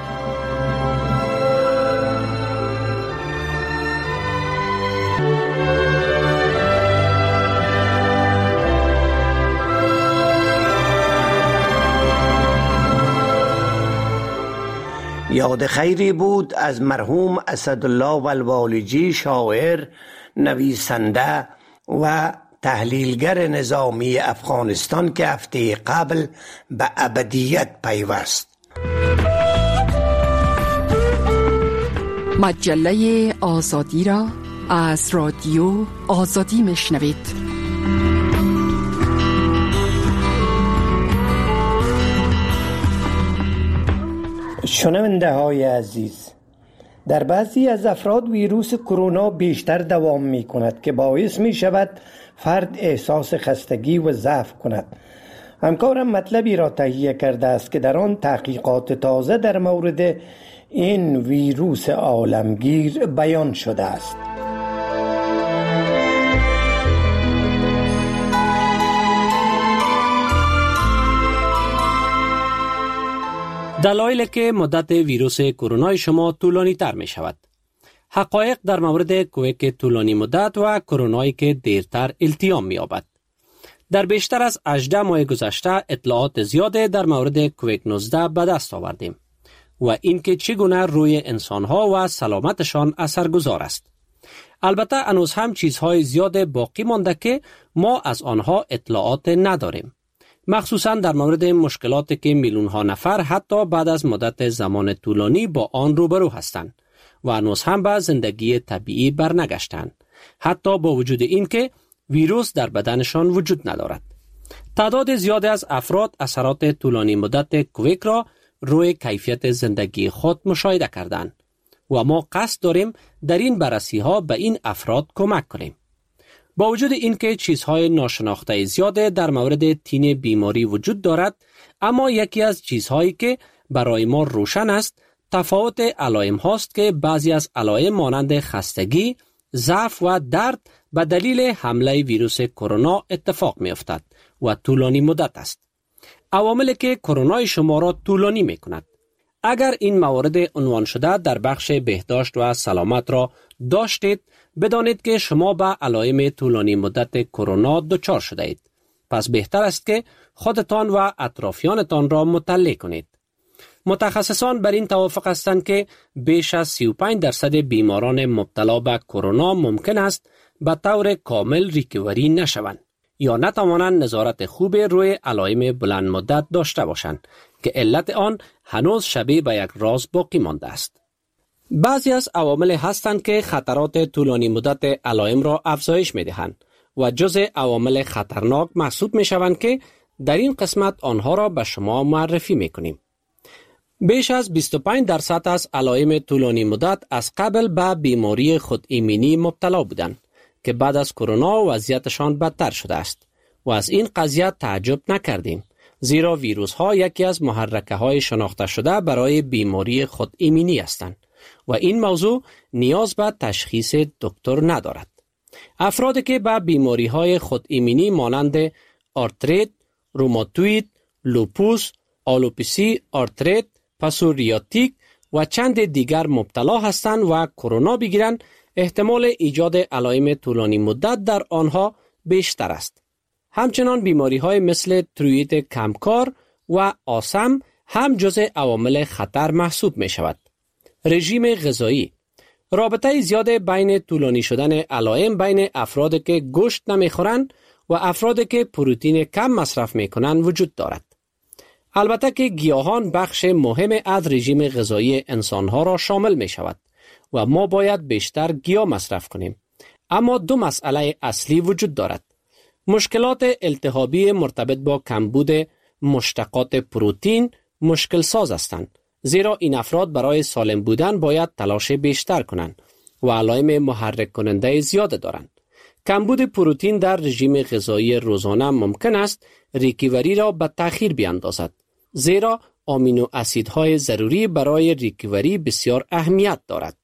یاد خیری بود از مرحوم اسدالله والوالجی، شاعر، نویسنده و تحلیلگر نظامی افغانستان که هفته قبل به ابدیت پیوست. مجله آزادی را از رادیو آزادی میشنوید. شنونده های عزیز، در بعضی از افراد ویروس کرونا بیشتر دوام می کند که باعث می شود فرد احساس خستگی و ضعف کند. همکارم مطلبی را تهیه کرده است که در آن تحقیقات تازه در مورد این ویروس عالمگیر بیان شده است. دلایلی که مدت ویروس کرونا شما طولانی تر می شود. حقایق در مورد کووید طولانی مدت و کرونایی که دیرتر التیام می یابد. در بیشتر از 18 ماه گذشته اطلاعات زیاده در مورد کووید 19 به دست آوردیم و اینکه چگونه روی انسانها و سلامتشان اثرگذار است. البته هنوز هم چیزهای زیاد باقی مانده که ما از آنها اطلاعات نداریم. مخصوصا در مورد مشکلاتی که میلیون ها نفر حتی بعد از مدت زمان طولانی با آن روبرو هستند و هنوز هم به زندگی طبیعی برنگشتند، حتی با وجود این که ویروس در بدنشان وجود ندارد. تعداد زیادی از افراد اثرات طولانی مدت کووید را روی کیفیت زندگی خود مشاهده کردند و ما قصد داریم در این بررسی ها به این افراد کمک کنیم. با وجود اینکه چیزهای ناشناخته زیاده در مورد تین بیماری وجود دارد، اما یکی از چیزهایی که برای ما روشن است تفاوت علائم هاست که بعضی از علائم مانند خستگی، ضعف و درد به دلیل حمله ویروس کرونا اتفاق می افتد و طولانی مدت است. عواملی که کرونا شما را طولانی می کند. اگر این موارد عنوان شده در بخش بهداشت و سلامت را داشتید، بدانید که شما به علائم طولانی مدت کرونا دچار شده اید. پس بهتر است که خودتان و اطرافیانتان را مطلع کنید. متخصصان بر این توافق هستند که بیش از 35% بیماران مبتلا به کرونا ممکن است به طور کامل ریکوری نشوند. یا نتوانند نظارت خوب روی علائم بلند مدت داشته باشند که علت آن هنوز شبیه به یک راز باقی مانده است. بعضی از عوامل هستند که خطرات طولانی مدت علائم را افزایش می‌دهند و جزء عوامل خطرناک محسوب می‌شوند که در این قسمت آنها را به شما معرفی می‌کنیم. بیش از 25% از علائم طولانی مدت از قبل به بیماری خود ایمنی مبتلا بودند که بعد از کرونا وضعیتشان بدتر شده است و از این قضیه تعجب نکردیم، زیرا ویروس ها یکی از محرکه های شناخته شده برای بیماری خود ایمنی هستند و این موضوع نیاز به تشخیص دکتر ندارد. افرادی که به بیماری های خود ایمنی مانند آرتریت، روماتوید، لوپوس، آلوپسی آرتریت، پسوریاتیک و چند دیگر مبتلا هستند و کرونا بگیرند، احتمال ایجاد علائم طولانی مدت در آنها بیشتر است. همچنان بیماری های مثل تروئید کمکار و آسم هم جزء عوامل خطر محسوب می شود. رژیم غذایی. رابطه زیاد بین طولانی شدن علائم بین افرادی که گوشت نمی خورند و افرادی که پروتئین کم مصرف می کنند وجود دارد. البته که گیاهان بخش مهم از رژیم غذایی انسانها را شامل می شود و ما باید بیشتر گیاه مصرف کنیم. اما دو مسئله اصلی وجود دارد. مشکلات التهابی مرتبط با کمبود مشتقات پروتئین مشکل ساز هستند، زیرا این افراد برای سالم بودن باید تلاش بیشتر کنند و علائم محرک کننده زیاد دارند. کمبود پروتئین در رژیم غذایی روزانه ممکن است ریکیوری را به تأخیر بیاندازد، زیرا آمینو اسیدهای ضروری برای ریکیوری بسیار اهمیت دارد.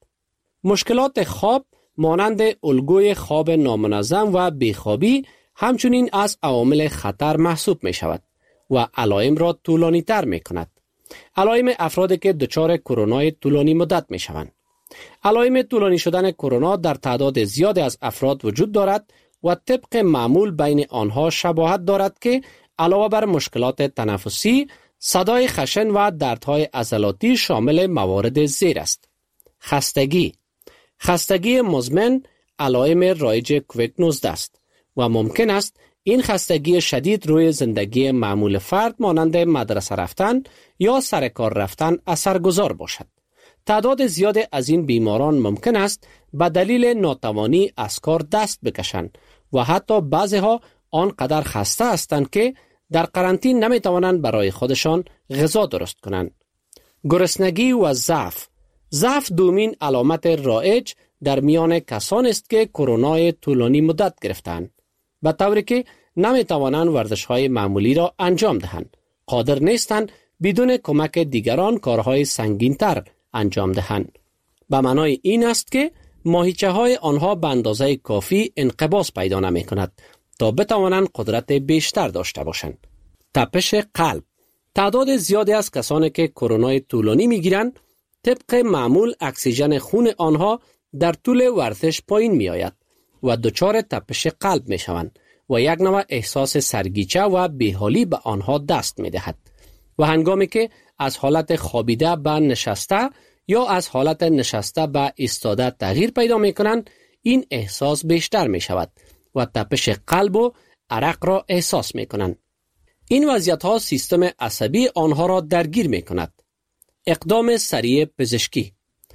مشکلات خواب مانند الگوی خواب نامنظم و بیخوابی همچنین از عوامل خطر محسوب می شود و علائم را طولانی تر می کند. علائم افرادی که دچار کرونا طولانی مدت می شوند. علائم طولانی شدن کرونا در تعداد زیادی از افراد وجود دارد و طبق معمول بین آنها شباهت دارد که علاوه بر مشکلات تنفسی، صدای خشن و دردهای عضلاتی شامل موارد زیر است. خستگی مزمن علائم رایج کووید 19 است و ممکن است این خستگی شدید روی زندگی معمول فرد مانند مدرسه رفتن یا سر کار رفتن اثرگذار باشد. تعداد زیاد از این بیماران ممکن است به دلیل ناتوانی از کار دست بکشند و حتی بعضیها آنقدر خسته هستند که در قرنطین نمی توانند برای خودشان غذا درست کنند. گرسنگی و ضعف دومین علامت رایج در میان کسان است که کرونا طولانی مدت گرفتند، به طوری که نمی توانند ورزش‌های معمولی را انجام دهند. قادر نیستند بدون کمک دیگران کارهای سنگین‌تر انجام دهند. به معنای این است که ماهیچه‌های آنها به اندازه کافی انقباض پیدا نمی‌کند تا بتوانند قدرت بیشتر داشته باشند. تپش قلب. تعداد زیادی از کسانی که کرونا طولانی می‌گیرند طبق معمول اکسیژن خون آنها در طول ورزش پایین می‌آید و دچار تپش قلب می‌شوند و یک نوع احساس سرگیچه و بیحالی به آنها دست می‌دهد و هنگامی که از حالت خوابیده به نشسته یا از حالت نشسته به ایستاده تغییر پیدا می‌کنند، این احساس بیشتر می‌شود و تپش قلب و عرق را احساس می‌کنند. این وضعیت‌ها سیستم عصبی آنها را درگیر می‌کند. اقدام سریع پزشکی.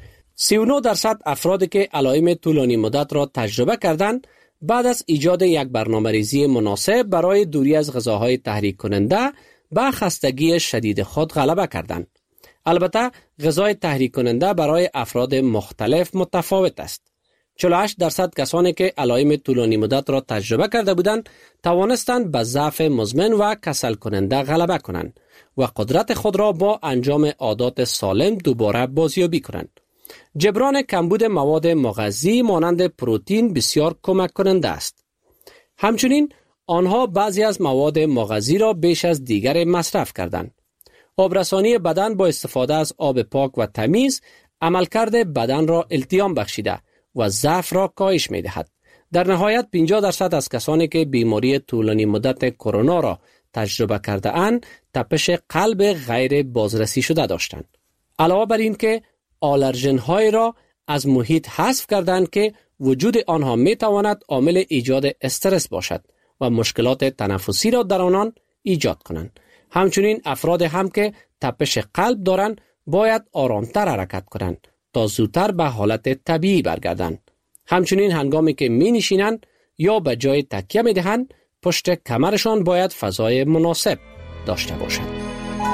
39% افرادی که علائم طولانی مدت را تجربه کردند بعد از ایجاد یک برنامه‌ریزی مناسب برای دوری از غذاهای تحریک کننده به خستگی شدید خود غلبه کردند. البته غذای تحریک کننده برای افراد مختلف متفاوت است. 48% کسانی که علائم طولانی مدت را تجربه کرده بودند توانستند به ضعف مزمن و کسل کننده غلبه کنند و قدرت خود را با انجام عادات سالم دوباره بازیابی کنند. جبران کمبود مواد مغذی مانند پروتئین بسیار کمک کننده است. همچنین آنها بعضی از مواد مغذی را بیش از دیگر مصرف کردند. آبرسانی بدن با استفاده از آب پاک و تمیز عملکرد بدن را التیام بخشیده و ضعف را کاهش می دهد. در نهایت 50% از کسانی که بیماری طولانی مدت کرونا را تجربه کرده اند تپش قلب غیر بازرسی شده داشتند. علاوه بر این که آلرژن های را از محیط حذف کردند که وجود آنها می تواند عامل ایجاد استرس باشد و مشکلات تنفسی را در آنان ایجاد کنند. همچنین افراد هم که تپش قلب دارند باید آرامتر حرکت کنند تا زودتر به حالت طبیعی برگردند. همچنین هنگامی که می نشینند یا به جای تکیه می دهند پشت کمرشان باید فضای مناسب داشته باشد.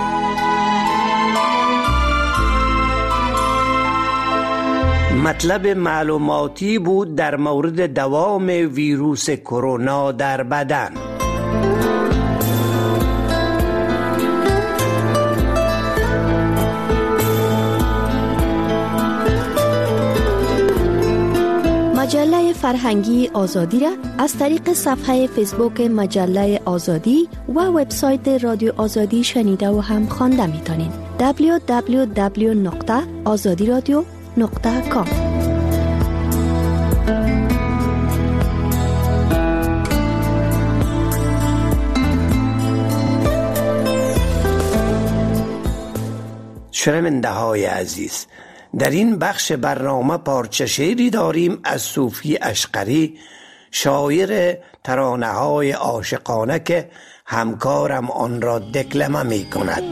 مطلب معلوماتی بود در مورد دوام ویروس کرونا در بدن. مجله فرهنگی آزادی را از طریق صفحه فیسبوک مجله آزادی و وبسایت رادیو آزادی شنیده و هم خوانده می‌تونید. www.azadiradio.com. شنونده های عزیز، در این بخش برنامه پارچه شعری داریم از صوفی اشقری، شاعر ترانه های عاشقانه که همکارم آن را دکلمه می کند.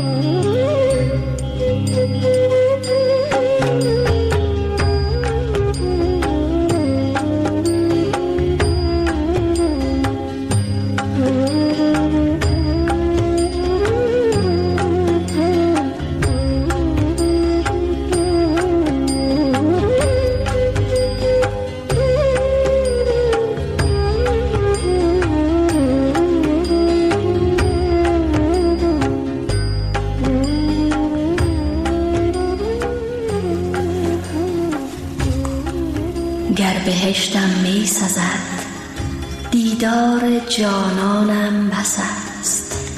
بهشتم می سزد دیدار جانانم بس است.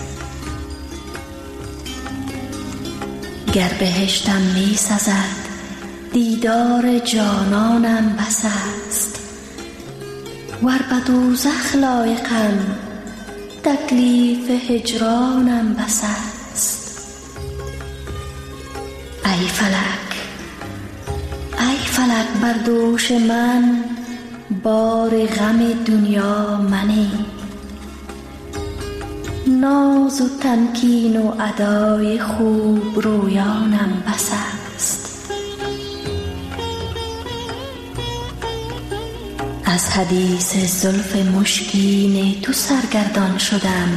گر بهشتم می سزد دیدار جانانم بس است. ور به دوزخ لایقم تکلیف هجرانم بس است. ای فلک بر دوش من بار غم دنیا منی. ناز و تمکین و ادای خوب رویانم بس است. از حدیث زلف مشکین تو سرگردان شدم.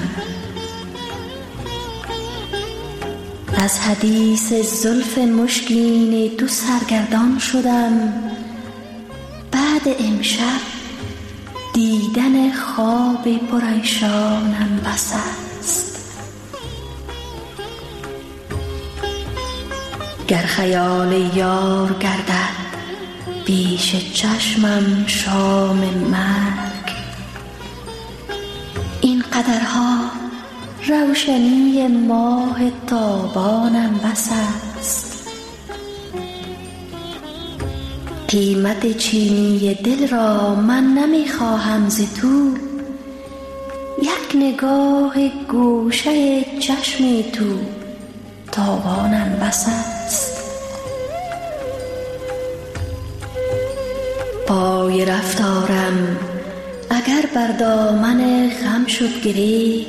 از حدیث زلف مشکین تو سرگردان شدم. بعد امشب دیدن خواب پریشانم بس است. گر خیال یار گردد پیش چشمم شام مرگ. این قدرها روشنی ماه تابانم بس است. قیمت چینی دل را من نمیخواهم ز تو. یک نگاه گوشه چشم تو تاوانم بس است. پای رفتارم اگر بر دامن غم شد گره.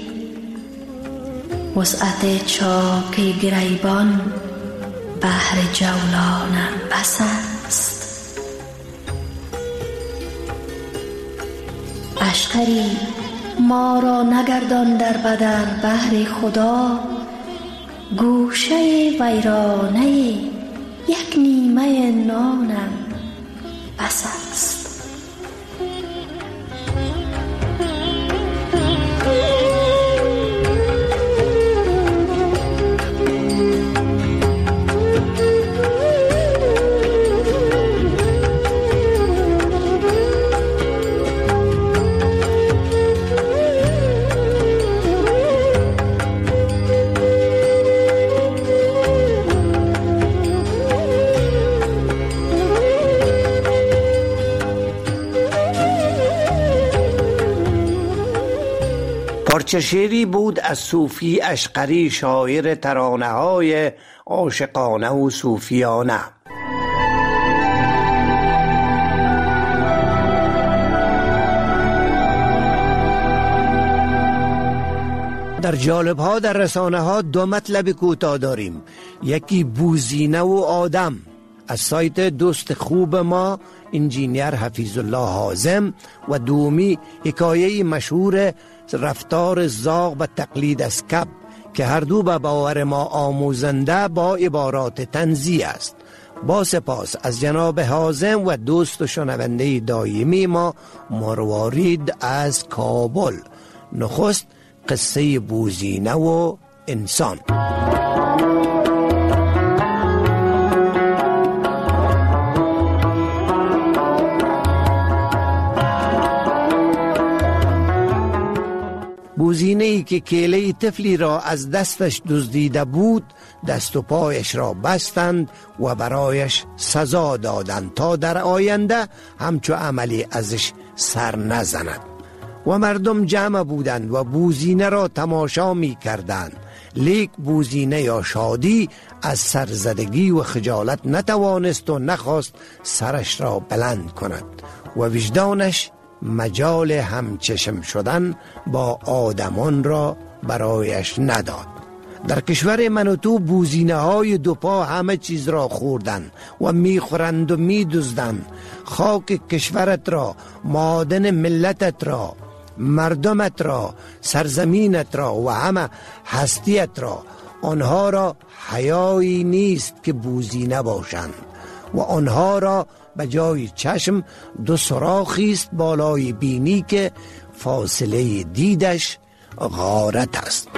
وسعت چاک گریبان بحر جولانم بس است. اشقری ما را نگردان در بدر بحر خدا. گوشه ویرانه یک نیمه نانم بس است. پارچه شعری بود از صوفی اشقری، شاعر ترانه های عاشقانه و صوفیانه. در جالب ها در رسانه ها دو مطلب کوتاه داریم، یکی بوزینه و آدم. از سایت دوست خوب ما انجینیر حفیظ الله حازم و دومی حکایه مشهور رفتار زاغ و تقلید از کپ که هر دو به باور ما آموزنده با عبارات طنزی است. با سپاس از جناب حازم و دوست و شنونده دائمی ما مروارید از کابل. نخست قصه بوزینه و انسان. بوزینه‌ای که کیله طفلی را از دستش دزدیده بود دست و پایش را بستند و برایش سزا دادند تا در آینده همچو عملی ازش سر نزند. و مردم جمع بودند و بوزینه را تماشا می کردند، لیک بوزینه یا شادی از سرزدگی و خجالت نتوانست و نخواست سرش را بلند کند و وجدانش مجال همچشم شدن با آدمان را برایش نداد. در کشور من و تو بوزینه های دو پا همه چیز را خوردن و میخورند و میدزدند، خاک کشورت را، معادن ملتت را، مردمت را، سرزمینت را و همه هستیت را. آنها را حیایی نیست که بوزینه باشند و آنها را به جای چشم دو سوراخی است بالای بینی که فاصله دیدش غارت است.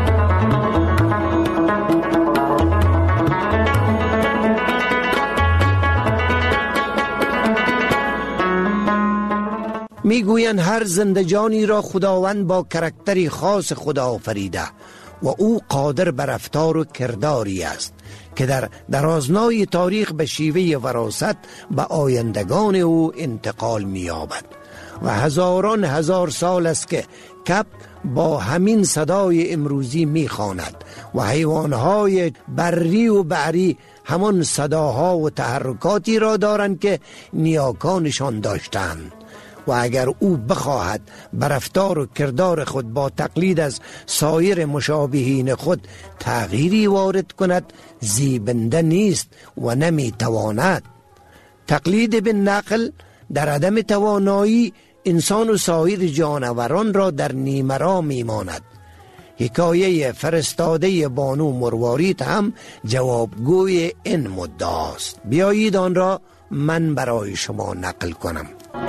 میگویند هر زندجانی را خداوند با کرکتری خاص خدا آفریده و او قادر بر رفتار و کرداری است که در درازنای تاریخ به شیوه وراثت به آیندگان او انتقال می‌یابد. و هزاران هزار سال است که کپ با همین صدای امروزی می‌خواند و حیوانهای بری و بحری همان صداها و تحرکاتی را دارند که نیاکانشان داشتند. و اگر او بخواهد بر رفتار و کردار خود با تقلید از سایر مشابهین خود تغییری وارد کند زیبنده نیست و نمیتواند. تقلید به نقل در عدم توانایی انسان و سایر جانوران را در نیمرا میماند. حکایه فرستاده بانو مروارید هم جوابگوی این مدعاست. بیایید آن را من برای شما نقل کنم.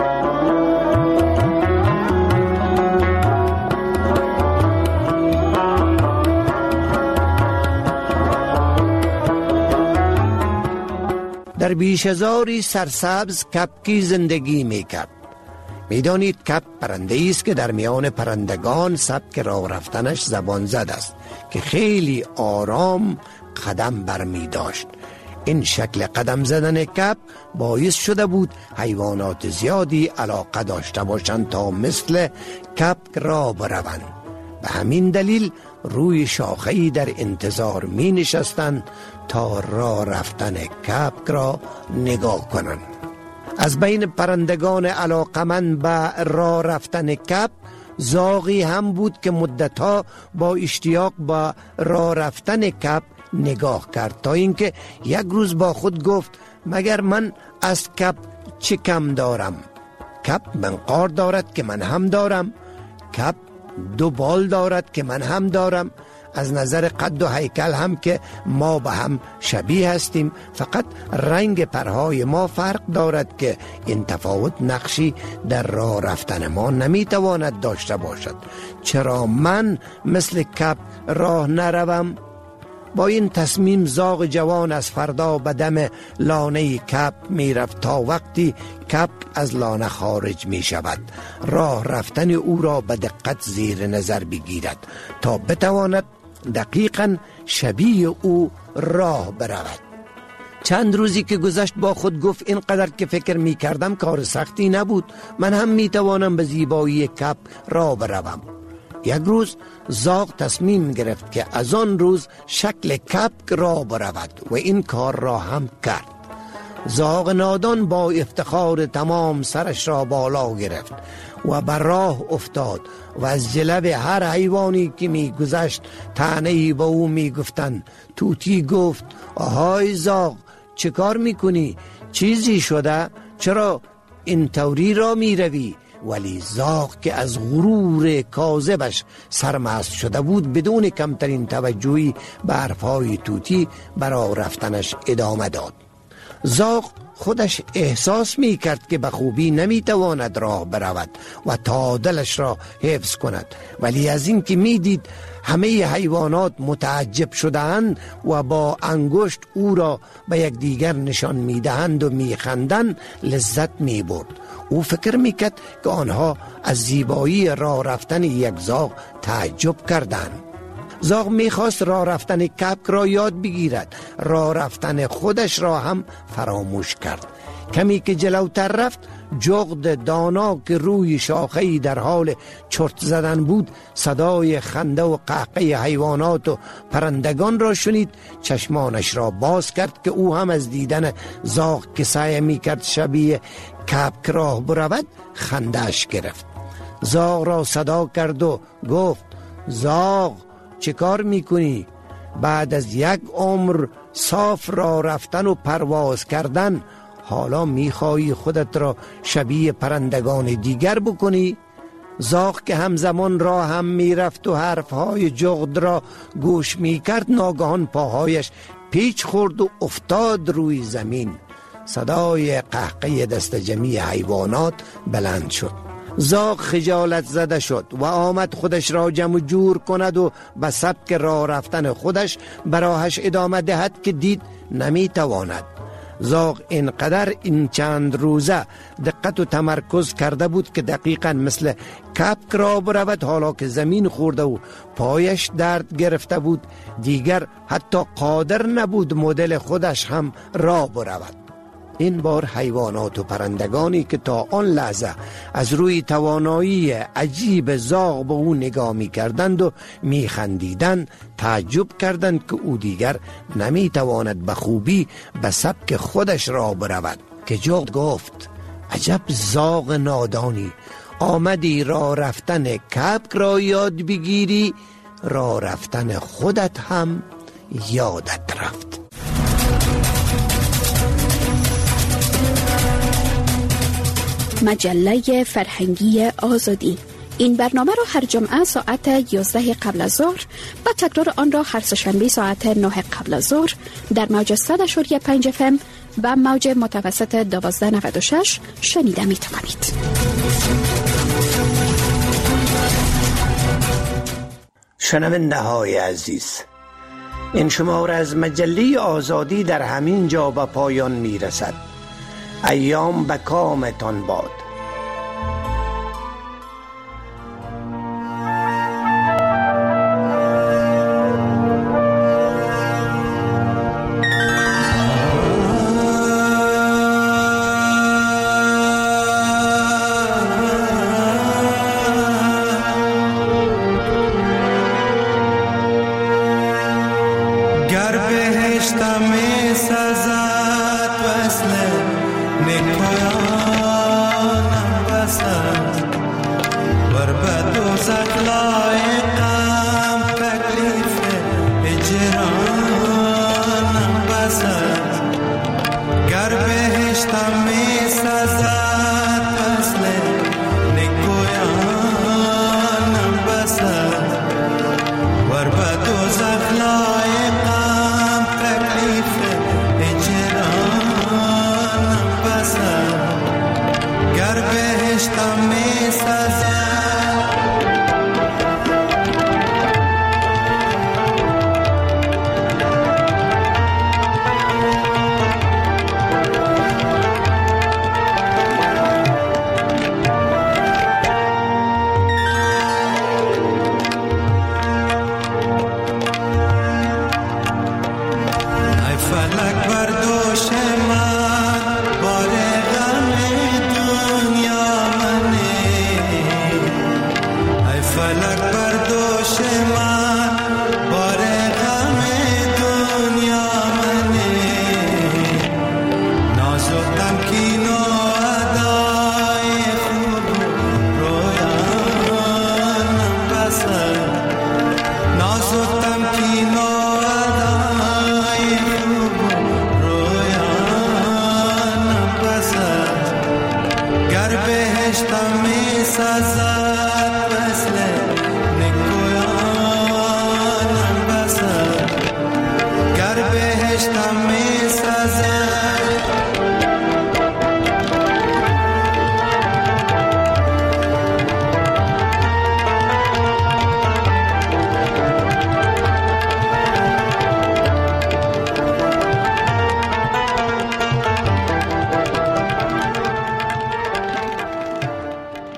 در بیش هزاری سرسبز کپکی زندگی میکرد. میدانید کپ پرنده است که در میان پرندگان سبک راه رفتنش زبان زد است که خیلی آرام قدم برمی داشت. این شکل قدم زدن کپ باعث شده بود حیوانات زیادی علاقه داشته باشند تا مثل کپ راه بروند. به همین دلیل روی شاخه‌ای در انتظار می نشستند تا راه رفتن کپ را نگاه کنند. از بین پرندگان علاقمند به راه رفتن کپ زاغی هم بود که مدتها با اشتیاق به راه رفتن کپ نگاه کرد تا اینکه یک روز با خود گفت مگر من از کپ چه کم دارم؟ کپ منقار دارد که من هم دارم، کپ دو بال دارد که من هم دارم، از نظر قد و هیکل هم که ما به هم شبیه هستیم، فقط رنگ پرهای ما فرق دارد که این تفاوت نقشی در راه رفتن ما نمیتواند داشته باشد. چرا من مثل کپ راه نروم؟ با این تصمیم زاغ جوان از فردا به دم لانه کپ می رفت تا وقتی کپ از لانه خارج می شود راه رفتن او را به دقت زیر نظر بگیرد تا بتواند دقیقاً شبیه او راه برود. چند روزی که گذشت با خود گفت اینقدر که فکر می کردم کار سختی نبود، من هم می توانم به زیبایی کپ راه بروم. یک روز زاغ تصمیم گرفت که از آن روز شکل کپ راه برود و این کار را هم کرد. زاغ نادان با افتخار تمام سرش را بالا گرفت و بر راه افتاد و از جلب هر حیوانی که می گذشت طعنه‌ای به او می گفتند. طوطی گفت آهای زاغ، چه کار می کنی؟ چیزی شده؟ چرا این طوری را می روی؟ ولی زاغ که از غرور کاذبش سرمست شده بود بدون کمترین توجهی به حرفهای طوطی برای رفتنش ادامه داد. زاغ خودش احساس می کرد که به خوبی نمی تواند راه برود و تعادلش را حفظ کند، ولی از این که می دید همه حیوانات متعجب شده‌اند و با انگشت او را به یکدیگر نشان می دهند و می خندند لذت می برد. او فکر می کرد که آنها از زیبایی راه رفتن یک زاغ تعجب کردند. زاغ می خواست راه رفتن کبک را یاد بگیرد، راه رفتن خودش را هم فراموش کرد. کمی که جلوتر رفت، جغد دانا که روی شاخه‌ای در حال چرت زدن بود صدای خنده و قهقه حیوانات و پرندگان را شنید. چشمانش را باز کرد که او هم از دیدن زاغ که سعی می کرد شبیه کبک راه برود خنده‌اش گرفت. زاغ را صدا کرد و گفت زاغ، چه کار میکنی؟ بعد از یک عمر صاف راه رفتن و پرواز کردن حالا میخوایی خودت را شبیه پرندگان دیگر بکنی؟ زاغ که همزمان راه هم میرفت و حرفهای جغد را گوش میکرد ناگهان پاهایش پیچ خورد و افتاد روی زمین. صدای قهقه دست جمعی حیوانات بلند شد. زاغ خجالت زده شد و آمد خودش را جمع جور کند و به سبک راه رفتن خودش براهش ادامه دهد که دید نمیتواند. زاغ اینقدر این چند روزه دقت و تمرکز کرده بود که دقیقاً مثل کبک راه برود. حالا که زمین خورده و پایش درد گرفته بود دیگر حتی قادر نبود مدل خودش هم راه برود. این بار حیوانات و پرندگانی که تا آن لحظه از روی توانایی عجیب زاغ به او نگاه می کردند و می خندیدند تعجب کردند که او دیگر نمی تواند به خوبی به سبک خودش را برود. که جغد گفت عجب زاغ نادانی، آمدی راه رفتن کبک را یاد بگیری، راه رفتن خودت هم یادت رفت. مجله فرهنگی آزادی. این برنامه را هر جمعه ساعت 11 قبل از ظهر و تکرار آن را هر سه‌شنبه ساعت 9 قبل از ظهر در موج 100.5 FM و موج متوسط 1296 شنیده می توانید. شنونده های عزیز، این شماره از مجله آزادی در همین جا به پایان می رسد. ایام به کامتان باد. سرشتم می سازد